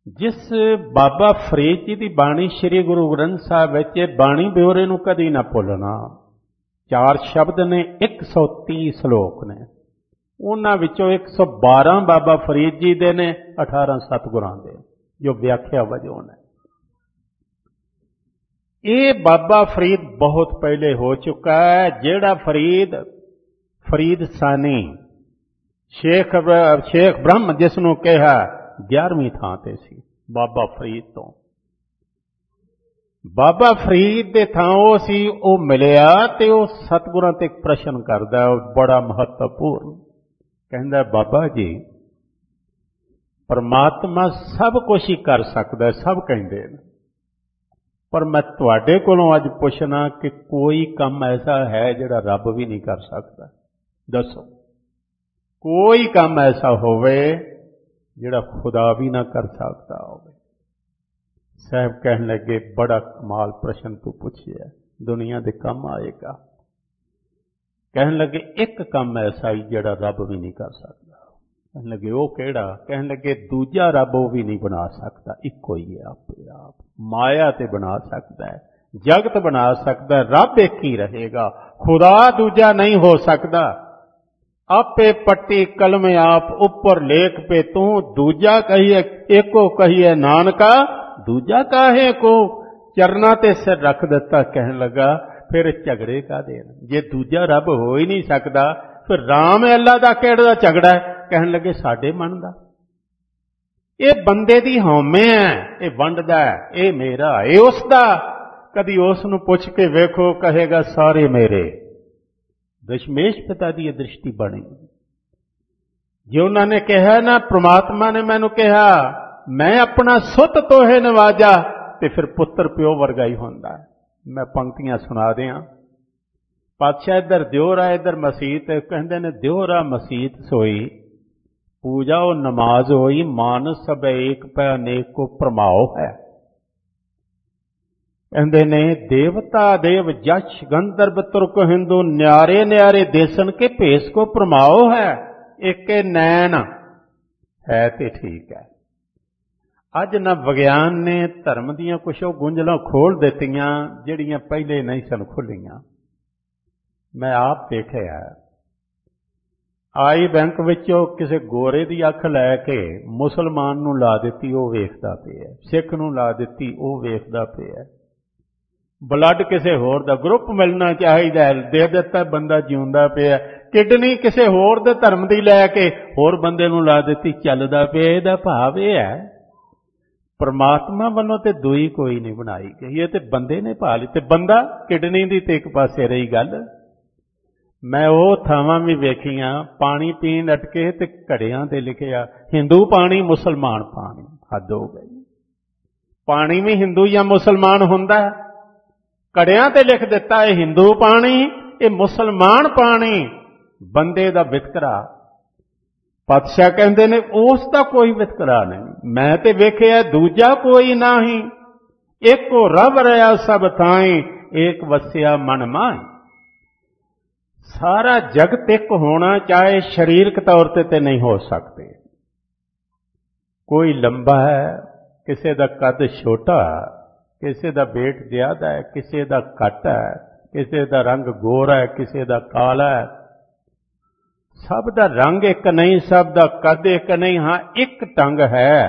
[SPEAKER 1] जिस बाबा फरीद जी की बाणी श्री गुरु ग्रंथ साहब विच बाणी ब्योरे नूं कदी ना भुलना। चार शब्द ने, एक सौ तीस श्लोक ने, उन्हां विचों एक सौ बारह बाबा फरीद जी दे ने, अठारह सतगुरां दे, जो व्याख्या वजों ने। ये बाबा फरीद बहुत पहले हो चुका है। जेड़ा फरीद फरीद सानी शेख शेख ब्रह्म जिसनों कहा ग्यारहवीं थां ते सी बाबा फरीद तो। बाबा फरीद दे थां ओ सी ओ मिलिया ते ओ सतगुरां ते एक प्रश्न करदा बड़ा महत्वपूर्ण। कहंदा बाबा जी परमात्मा सब कुछ ही कर सकदा, सब कहंदे ने, पर मैं तुहाडे कोलों अज पुछना कि कोई काम ऐसा है जिहड़ा रब भी नहीं कर सकता? दसो कोई काम ऐसा होवे जिहड़ा खुदा भी ना कर सकता होवे। साहब कहन लगे बड़ा कमाल प्रश्न तू पूछिया, दुनिया दे काम आएगा। कहन लगे एक काम ऐसा ही जिहड़ा रब भी नहीं कर सकता। कहन लगे वो केड़ा? कहन लगे दूजा रब वो भी नहीं बना सकता, इको ही है आपे आप। माया ते बना सकता है, जगत बना सकता है, रब एक ही रहेगा, खुदा दूजा नहीं हो सकता। आपे पट्टी कलम आप ऊपर लेख पे तू, दूजा कहिए एको कहिए नानका, दूजा काहे को चरना ते सिर रख दिता। कहन लगा फिर झगड़े का देन, जे दूजा रब हो ही नहीं सकता फिर राम अल्लाह दा केड़ा झगड़ा है? कहन लगे साडे मन दा। ये बंदे दी हौमे है, ये वंडदा है, ये मेरा, ये उसदा। कदी उस नूं पुछ के वेखो, कहेगा सारे मेरे। दशमेश पिता की दृष्टि बनी। जो उन्होंने कहा ना, परमात्मा ने मैनू कहा मैं अपना सुत तोहे नवाजा, तो फिर पुत्र प्यो वर्गा ही होंदा है। मैं पंक्तियां सुना दियां। पातशाह इधर दियोरा, इधर मसीत, कहते ने दियोरा मसीत सोई, पूजा और नमाज होई, मान सब एक पै अनेक को प्रमाओ है। कहते ने देवता देव जश गंधर्व तुर्क हिंदू, न्यारे न्यारे देसन के भेस को प्रमाओ है। एक नैन है ते ठीक है। अज ना विज्ञान ने धर्म दियां कुछ गुंजलां खोल दित्तियां जिहड़ियां पहले नहीं सन खुलियां। मैं आप देखिया आई बैंक विचों किसी गोरे की अख लैके मुसलमान नूं ला दित्ती, वो वेखदा पिया, सिख नूं ला दित्ती, वो वेखदा पिया। ब्लड किसी होर दा ग्रुप मिलना चाहिए, दे दिता, बंदा जिउंदा पिया। किडनी किसी होर दे धर्म दी लैके होर बंदे नूं ला दित्ती, चलदा पिया। इहदा भाव यह है परमात्मा वालों ते दुई कोई नहीं बनाई गई, ये ते बंदे ने पा ली। ते बंदा किडनी दी ते एक पासे रही गल। मैं वो थावां भी वेखियां पानी पीण अटके ते घड़ियां ते लिखिया हिंदू पानी मुसलमान पानी। हद हो गई। पानी भी हिंदू या मुसलमान हुंदा है, घड़ियां ते लिख दिता है हिंदू पानी, ये मुसलमान पानी। बंदे दा वितकरा। पातशाह कहते ने उसका कोई वितकरा नहीं। मैं ते वेखिया दूजा कोई नाही, एको रब रहा सब थाई, एक वसिया मन माही। सारा जगत एक होना, चाहे शरीरक तौर ते ते नहीं हो सकते। कोई लंबा है, किसी दा कद छोटा, किसी दा वेट ज्यादा है, किसी दा घट है, किसी दा रंग गोरा है, किसी दा काला है। सब दा रंग एक नहीं, सब दा कद एक नहीं। हाँ एक ढंग है।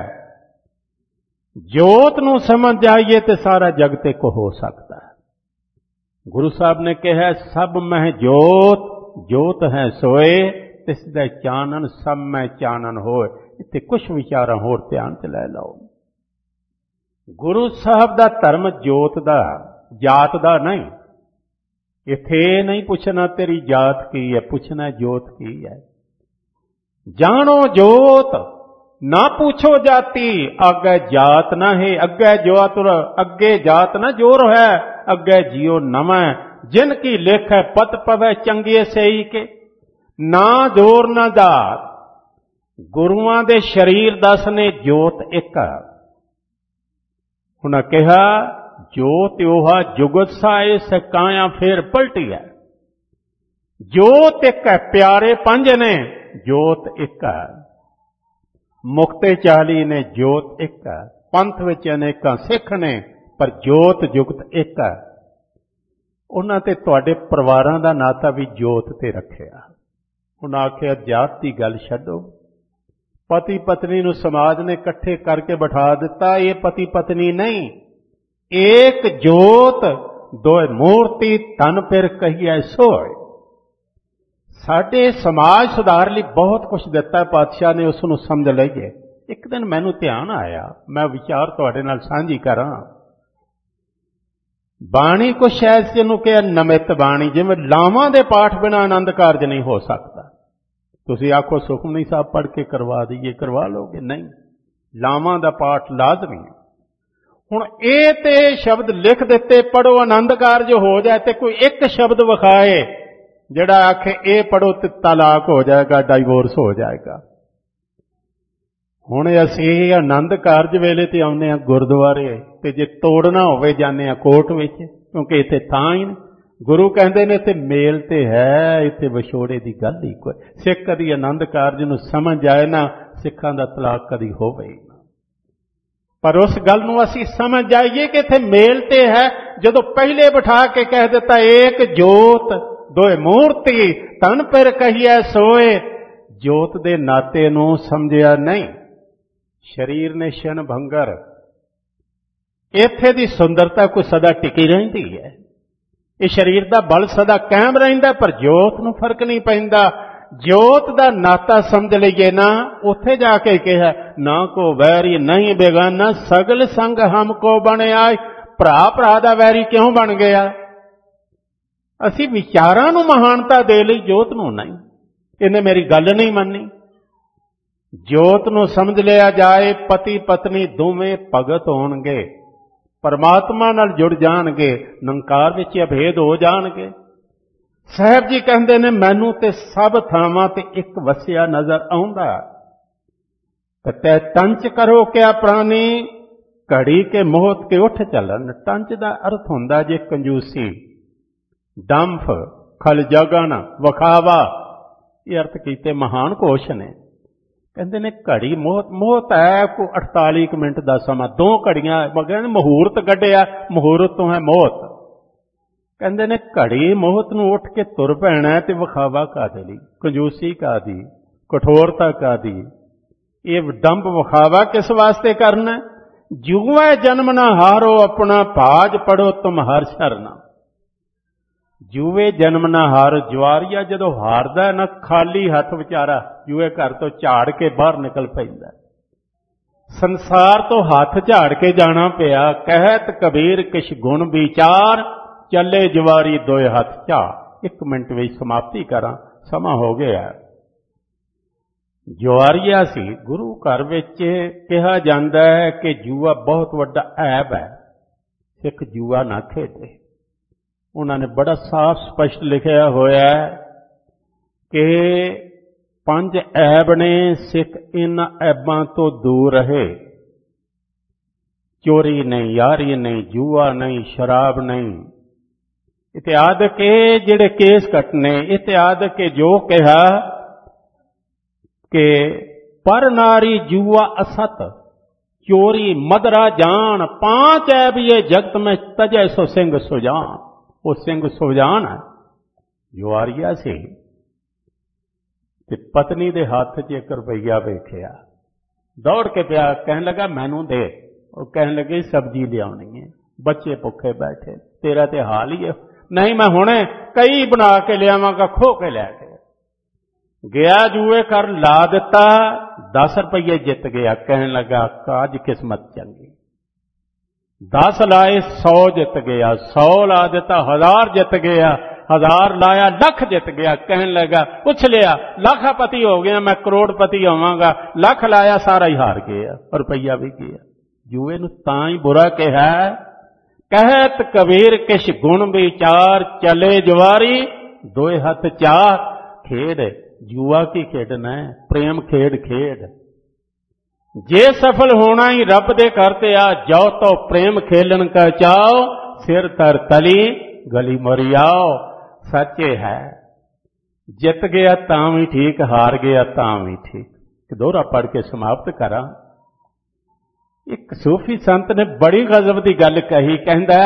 [SPEAKER 1] जोत नूं समझ जाइए तो सारा जगत एक हो सकता है। गुरु साहब ने कहा सब में जोत, जोत है सोए, तिसदे चानन सब में चानन होए। इत्थे कुछ विचारां होर ध्यान च लै लो। गुरु साहब दा धर्म जोत दा, जात दा नहीं। इत्थे नहीं पूछना तेरी जात की है, पूछना जोत की है। जानो जोत ना पूछो जाति, अगे जात ना है। अगे जोत अगे जात ना जोर है, अगे जियो नवा जिनकी लेख है पत पवे चंगे सही के। ना जोर ना जात। गुरुआं दे शरीर दस ने जोत एक। उन्हें कहा जोत ओहा जुगत साए सकाया फिर पलटी है। जोत एक है, प्यारे पंज ने, जोत एक है। ਮੁਕਤੇ ਚਾਲੀ ਨੇ ਜੋਤ ਇੱਕ ਹੈ। ਪੰਥ ਵਿੱਚ ਅਨੇਕਾਂ ਸਿੱਖ ਨੇ ਪਰ ਜੋਤ ਜੁਗਤ ਇੱਕ ਹੈ। ਉਹਨਾਂ ਤੇ ਤੁਹਾਡੇ ਪਰਿਵਾਰਾਂ ਦਾ ਨਾਤਾ ਵੀ ਜੋਤ ਤੇ ਰੱਖਿਆ। ਉਹਨਾਂ ਆਖਿਆ ਜਾਤ ਦੀ ਗੱਲ ਛੱਡੋ, ਪਤੀ ਪਤਨੀ ਨੂੰ ਸਮਾਜ ਨੇ ਇਕੱਠੇ ਕਰਕੇ ਬਿਠਾ ਦਿੱਤਾ। ਇਹ ਪਤੀ ਪਤਨੀ ਨਹੀਂ, ਏਕ ਜੋਤ ਦੋਇ ਮੂਰਤੀ ਤਨ ਪਿਰ ਕਹੀਐ ਸੋਇ। ਸਾਡੇ ਸਮਾਜ ਸੁਧਾਰ ਲਈ ਬਹੁਤ ਕੁਝ ਦਿੱਤਾ ਪਾਤਸ਼ਾਹ ਨੇ, ਉਸ ਨੂੰ ਸਮਝ ਲਈਏ। ਇੱਕ ਦਿਨ ਮੈਨੂੰ ਧਿਆਨ ਆਇਆ, ਮੈਂ ਵਿਚਾਰ ਤੁਹਾਡੇ ਨਾਲ ਸਾਂਝੀ ਕਰਾਂ। ਬਾਣੀ ਕੁਛ ਐਸ ਜਿਹਨੂੰ ਕਿਹਾ ਨਮਿਤ ਬਾਣੀ, ਜਿਵੇਂ ਲਾਵਾਂ ਦੇ ਪਾਠ ਬਿਨਾਂ ਆਨੰਦ ਕਾਰਜ ਨਹੀਂ ਹੋ ਸਕਦਾ। ਤੁਸੀਂ ਆਖੋ ਸੁਖਮਨੀ ਸਾਹਿਬ ਪੜ੍ਹ ਕੇ ਕਰਵਾ ਦਈਏ, ਕਰਵਾ ਲਓਗੇ? ਨਹੀਂ, ਲਾਵਾਂ ਦਾ ਪਾਠ ਲਾਜ਼ਮੀ ਹੈ। ਹੁਣ ਇਹ ਤੇ ਸ਼ਬਦ ਲਿਖ ਦਿੱਤੇ, ਪੜੋ ਆਨੰਦ ਕਾਰਜ ਹੋ ਜਾਏ, ਤੇ ਕੋਈ ਇੱਕ ਸ਼ਬਦ ਵਿਖਾਏ ਜਿਹੜਾ ਆਖੇ ਇਹ ਪੜੋ ਤੇ ਤਲਾਕ ਹੋ ਜਾਏਗਾ, ਡਾਈਵੋਰਸ ਹੋ ਜਾਏਗਾ। ਹੁਣ ਅਸੀਂ ਆਨੰਦ ਕਾਰਜ ਵੇਲੇ ਤੇ ਆਉਂਦੇ ਹਾਂ ਗੁਰਦੁਆਰੇ, ਤੇ ਜੇ ਤੋੜਨਾ ਹੋਵੇ ਜਾਂਦੇ ਹਾਂ ਕੋਰਟ ਵਿੱਚ, ਕਿਉਂਕਿ ਇੱਥੇ ਥਾਂ ਹੀ ਨਹੀਂ। ਗੁਰੂ ਕਹਿੰਦੇ ਨੇ ਇੱਥੇ ਮੇਲ ਤੇ ਹੈ, ਇੱਥੇ ਵਿਛੋੜੇ ਦੀ ਗੱਲ ਹੀ ਕੋਈ। ਸਿੱਖ ਕਦੀ ਆਨੰਦ ਕਾਰਜ ਨੂੰ ਸਮਝ ਆਏ ਨਾ, ਸਿੱਖਾਂ ਦਾ ਤਲਾਕ ਕਦੀ ਹੋਵੇ ਨਾ। ਪਰ ਉਸ ਗੱਲ ਨੂੰ ਅਸੀਂ ਸਮਝ ਜਾਈਏ ਕਿ ਇੱਥੇ ਮੇਲ ਤੇ ਹੈ। ਜਦੋਂ ਪਹਿਲੇ ਬਿਠਾ ਕੇ ਕਹਿ ਦਿੱਤਾ ਏਕ ਜੋਤ ਦੋਇ ਮੂਰਤੀ ਤਨ ਪਿਰ ਕਹੀਐ ਸੋਏ, ਜੋਤ ਦੇ ਨਾਤੇ ਨੂੰ ਸਮਝਿਆ ਨਹੀਂ। ਸਰੀਰ ਨੇ ਸ਼ਨ ਭੰਗਰ, ਇੱਥੇ ਦੀ ਸੁੰਦਰਤਾ ਕੋਈ ਸਦਾ ਟਿਕੀ ਰਹਿੰਦੀ ਹੈ। ਇਹ ਸਰੀਰ ਦਾ ਬਲ ਸਦਾ ਕਾਇਮ ਰਹਿੰਦਾ, ਪਰ ਜੋਤ ਨੂੰ ਫਰਕ ਨਹੀਂ ਪੈਂਦਾ। ਜੋਤ ਦਾ ਨਾਤਾ ਸਮਝ ਲਈਏ ਨਾ, ਉੱਥੇ ਜਾ ਕੇ ਕਿਹਾ ਨਾ ਕੋ ਵੈਰੀ ਨਹੀਂ ਬੇਗਾਨਾ, ਸਗਲ ਸੰਗ ਹਮ ਕੋ ਬਣਿਆ। ਭਰਾ ਭਰਾ ਦਾ ਵੈਰੀ ਕਿਉਂ ਬਣ ਗਿਆ? ਅਸੀਂ ਵਿਚਾਰਾਂ ਨੂੰ ਮਹਾਨਤਾ ਦੇ ਲਈ, ਜੋਤ ਨੂੰ ਨਹੀਂ। ਇਹਨੇ ਮੇਰੀ ਗੱਲ ਨਹੀਂ ਮੰਨੀ। ਜੋਤ ਨੂੰ ਸਮਝ ਲਿਆ ਜਾਏ, ਪਤੀ ਪਤਨੀ ਦੋਵੇਂ ਭਗਤ ਹੋਣਗੇ, ਪਰਮਾਤਮਾ ਨਾਲ ਜੁੜ ਜਾਣਗੇ, ਨਿਰੰਕਾਰ ਵਿੱਚ ਅਭੇਦ ਹੋ ਜਾਣਗੇ। ਸਾਹਿਬ ਜੀ ਕਹਿੰਦੇ ਨੇ ਮੈਨੂੰ ਤੇ ਸਭ ਥਾਵਾਂ ਤੇ ਇੱਕ ਵਸਿਆ ਨਜ਼ਰ ਆਉਂਦਾ। ਤੈ ਟੰਚ ਕਰੋ ਕਿਆ ਪ੍ਰਾਣੀ, ਘੜੀ ਕੇ ਮੋਹਤ ਕੇ ਉੱਠ ਚੱਲਣ। ਟੰਚ ਦਾ ਅਰਥ ਹੁੰਦਾ ਜੇ ਕੰਜੂਸੀ, ਡੰਫ, ਖਲ ਜਗਨ, ਵਿਖਾਵਾ। ਇਹ ਅਰਥ ਕੀਤੇ ਮਹਾਨ ਕੋਸ਼ ਨੇ। ਕਹਿੰਦੇ ਨੇ ਘੜੀ ਮੋਹਤ, ਮੋਹਤ ਹੈ ਕੋਈ ਅਠਤਾਲੀ ਕੁ ਮਿੰਟ ਦਾ ਸਮਾਂ, ਦੋ ਘੜੀਆਂ ਮਗਰ ਮਹੂਰਤ ਕੱਢਿਆ, ਮਹੂਰਤ ਤੋਂ ਹੈ ਮੋਹਤ। ਕਹਿੰਦੇ ਨੇ ਘੜੀ ਮੋਹਤ ਨੂੰ ਉੱਠ ਕੇ ਤੁਰ ਪੈਣਾ, ਤੇ ਵਿਖਾਵਾ ਕਾਹਦੇ ਲਈ? ਕੰਜੂਸੀ ਕਾਹਦੀ, ਕਠੋਰਤਾ ਕਾਹਦੀ? ਇਹ ਡੰਬ ਵਿਖਾਵਾ ਕਿਸ ਵਾਸਤੇ ਕਰਨਾ? ਜੂਐ ਜਨਮ ਨਾ ਹਾਰੋ ਆਪਣਾ, ਭਾਜ ਪੜੋ ਤੁਮ ਹਰ ਸ਼ਰਨਾ। ਜੂਏ ਜਨਮ ਨਾ ਹਾਰ, ਜੁਆਰੀਆ ਜਦੋਂ ਹਾਰਦਾ ਨਾ, ਖਾਲੀ ਹੱਥ ਵਿਚਾਰਾ ਜੂਏ ਘਰ ਤੋਂ ਝਾੜ ਕੇ ਬਾਹਰ ਨਿਕਲ ਪੈਂਦਾ। ਸੰਸਾਰ ਤੋਂ ਹੱਥ ਝਾੜ ਕੇ ਜਾਣਾ ਪਿਆ। ਕਹਿਤ ਕਬੀਰ ਕਿਛ ਗੁਣ ਵਿਚਾਰ, ਚੱਲੇ ਜਵਾਰੀ ਦੋਏ ਹੱਥ ਝਾੜ। ਇੱਕ ਮਿੰਟ ਵਿੱਚ ਸਮਾਪਤੀ ਕਰਾਂ, ਸਮਾਂ ਹੋ ਗਿਆ। ਜੁਆਰੀਆ ਸੀ। ਗੁਰੂ ਘਰ ਵਿੱਚ ਕਿਹਾ ਜਾਂਦਾ ਹੈ ਕਿ ਜੂਆ ਬਹੁਤ ਵੱਡਾ ਐਬ ਹੈ, ਸਿੱਖ ਜੂਆ ਨਾ ਖੇਡੇ। ਉਹਨਾਂ ਨੇ ਬੜਾ ਸਾਫ਼ ਸਪਸ਼ਟ ਲਿਖਿਆ ਹੋਇਆ ਕਿ ਪੰਜ ਐਬ ਨੇ, ਸਿੱਖ ਇਹਨਾਂ ਐਬਾਂ ਤੋਂ ਦੂਰ ਰਹੇ। ਚੋਰੀ ਨਹੀਂ, ਯਾਰੀ ਨਹੀਂ, ਜੂਆ ਨਹੀਂ, ਸ਼ਰਾਬ ਨਹੀਂ, ਇਤਿਆਦ ਕੇ ਜਿਹੜੇ ਕੇਸ ਕੱਟਨੇ। ਇਤਿਆਦ ਕੇ ਜੋ ਕਿਹਾ ਕਿ ਪਰ ਨਾਰੀ ਜੂਆ ਅਸਤ, ਚੋਰੀ ਮਦਰਾ ਜਾਨ, ਪਾंच ऐब ये जगत में तजै सो सिंह सुजान। वो सिंह सुजान है। जुआरिया ਸੀ ਤੇ ਪਤਨੀ ਦੇ ਹੱਥ 'ਚ ਇੱਕ ਰੁਪਈਆ ਵੇਖਿਆ, ਦੌੜ ਕੇ ਪਿਆ, ਕਹਿਣ ਲੱਗਾ ਮੈਨੂੰ ਦੇ। ਉਹ ਕਹਿਣ ਲੱਗੇ ਸਬਜ਼ੀ ਲਿਆਉਣੀ ਹੈ, ਬੱਚੇ ਭੁੱਖੇ ਬੈਠੇ, ਤੇਰਾ ਤੇ ਹਾਲ ਹੀ ਹੈ। ਨਹੀਂ ਮੈਂ ਹੁਣੇ ਕਈ ਬਣਾ ਕੇ ਲਿਆਵਾਂਗਾ, ਖੋ ਕੇ ਲੈ ਕੇ ਗਿਆ। ਜੂਏ ਕਰ ਲਾ ਦਿੱਤਾ, दस रुपये जित गया। कहने लगा आज किस्मत चंगी। दस लाए सौ जित गया, सौ ला देता हजार जित गया, हजार लाया लख जित गया। कहने लगा पूछ लिया लाखापति हो गया, मैं करोड़पति होवांगा। लख लाया सारा ही हार गया, रुपया भी गया। जूए नूं तां ही बुरा कहा, कहत कबीर किश गुण विचार, चले जवारी दोए हथ चार। खेड जुआ की खेडना है, प्रेम खेड खेड। जे सफल होना ही रब दे करते आ, जाओ तो प्रेम खेलन का चाओ, सिर तर तली गली मरियाओ। सच्चे है, जित गया तां भी ठीक, हार गया तां भी ठीक। एक दोहरा पढ़ के समाप्त करा। एक सूफी संत ने बड़ी गजब की गल कही, कहंदा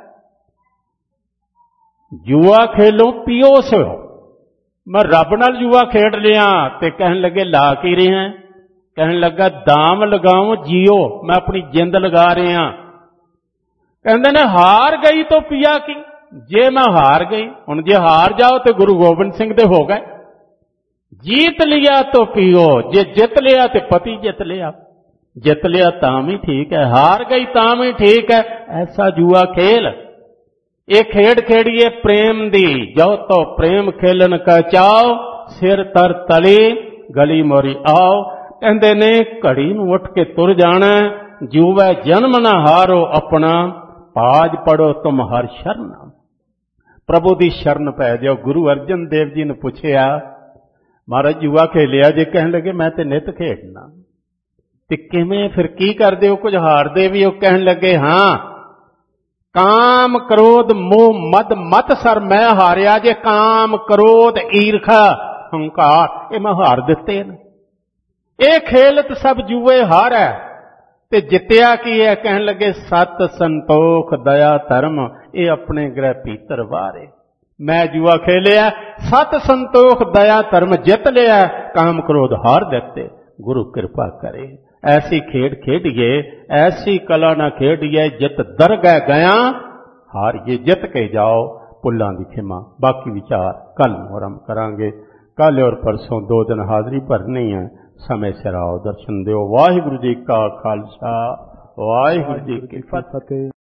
[SPEAKER 1] जुआ खेलो पियो सो। मैं रब नाल जुआ खेड लिया ते कहन लगे ला की रहे हैं, कहन लगा दाम लगाओ जियो, मैं अपनी जिंद लगा रहा। कहते ने हार गई तो पिया की, जे मैं हार गई, हुण जे हार जाओ तो गुरु गोबिंद सिंह दे हो गए। जीत लिया तो पियो, जे जित लिया तो पति जित लिया। जित लिया तां भी ठीक है, हार गई तां भी ठीक है। ऐसा जुआ खेल ये खेड खेड़िए प्रेम दी, जो तो प्रेम खेलन का चाओ, सिर तर तली गली मोरी आओ। कहते ने घड़ी नूं उठ के तुर जाना, जुवै जन्म ना हारो अपना, पाज पढ़ो तुम हर शरण। प्रभु दी शरण पै जाओ। गुरु अर्जन देव जी ने पूछया महाराज जुआ खेलिया जे? कहन लगे मैं ते नित खेडना। ते किवें फिर की करदे हो, कुछ हारदे भी हो? कहन लगे हाँ, काम क्रोध मोह मद मत सर मैं हारिया जे। काम क्रोध ईर्खा हंकार ये मैं हार दिते ने। ये खेलत सब जुए हार है ते जित्या की है? कहन लगे सत संतोख दया धर्म ये अपने ग्रह भीतर वारे। मैं जुआ खेलिया, सत संतोख दया धर्म जित लिया, काम क्रोध हार देते। गुरु कृपा करे ऐसी खेड खेडिए, ऐसी कला ना खेडिए जित दरगह गया हारिए। जित के जाओ पुल्लां दी खिमा। बाकी विचार कल आरंभ करांगे। कल और परसों दो दिन हाजरी भरनी है। समय सिर आओ दर्शन दिओ। वाहिगुरु जी का खालसा वाहिगुरु जी की फतेह।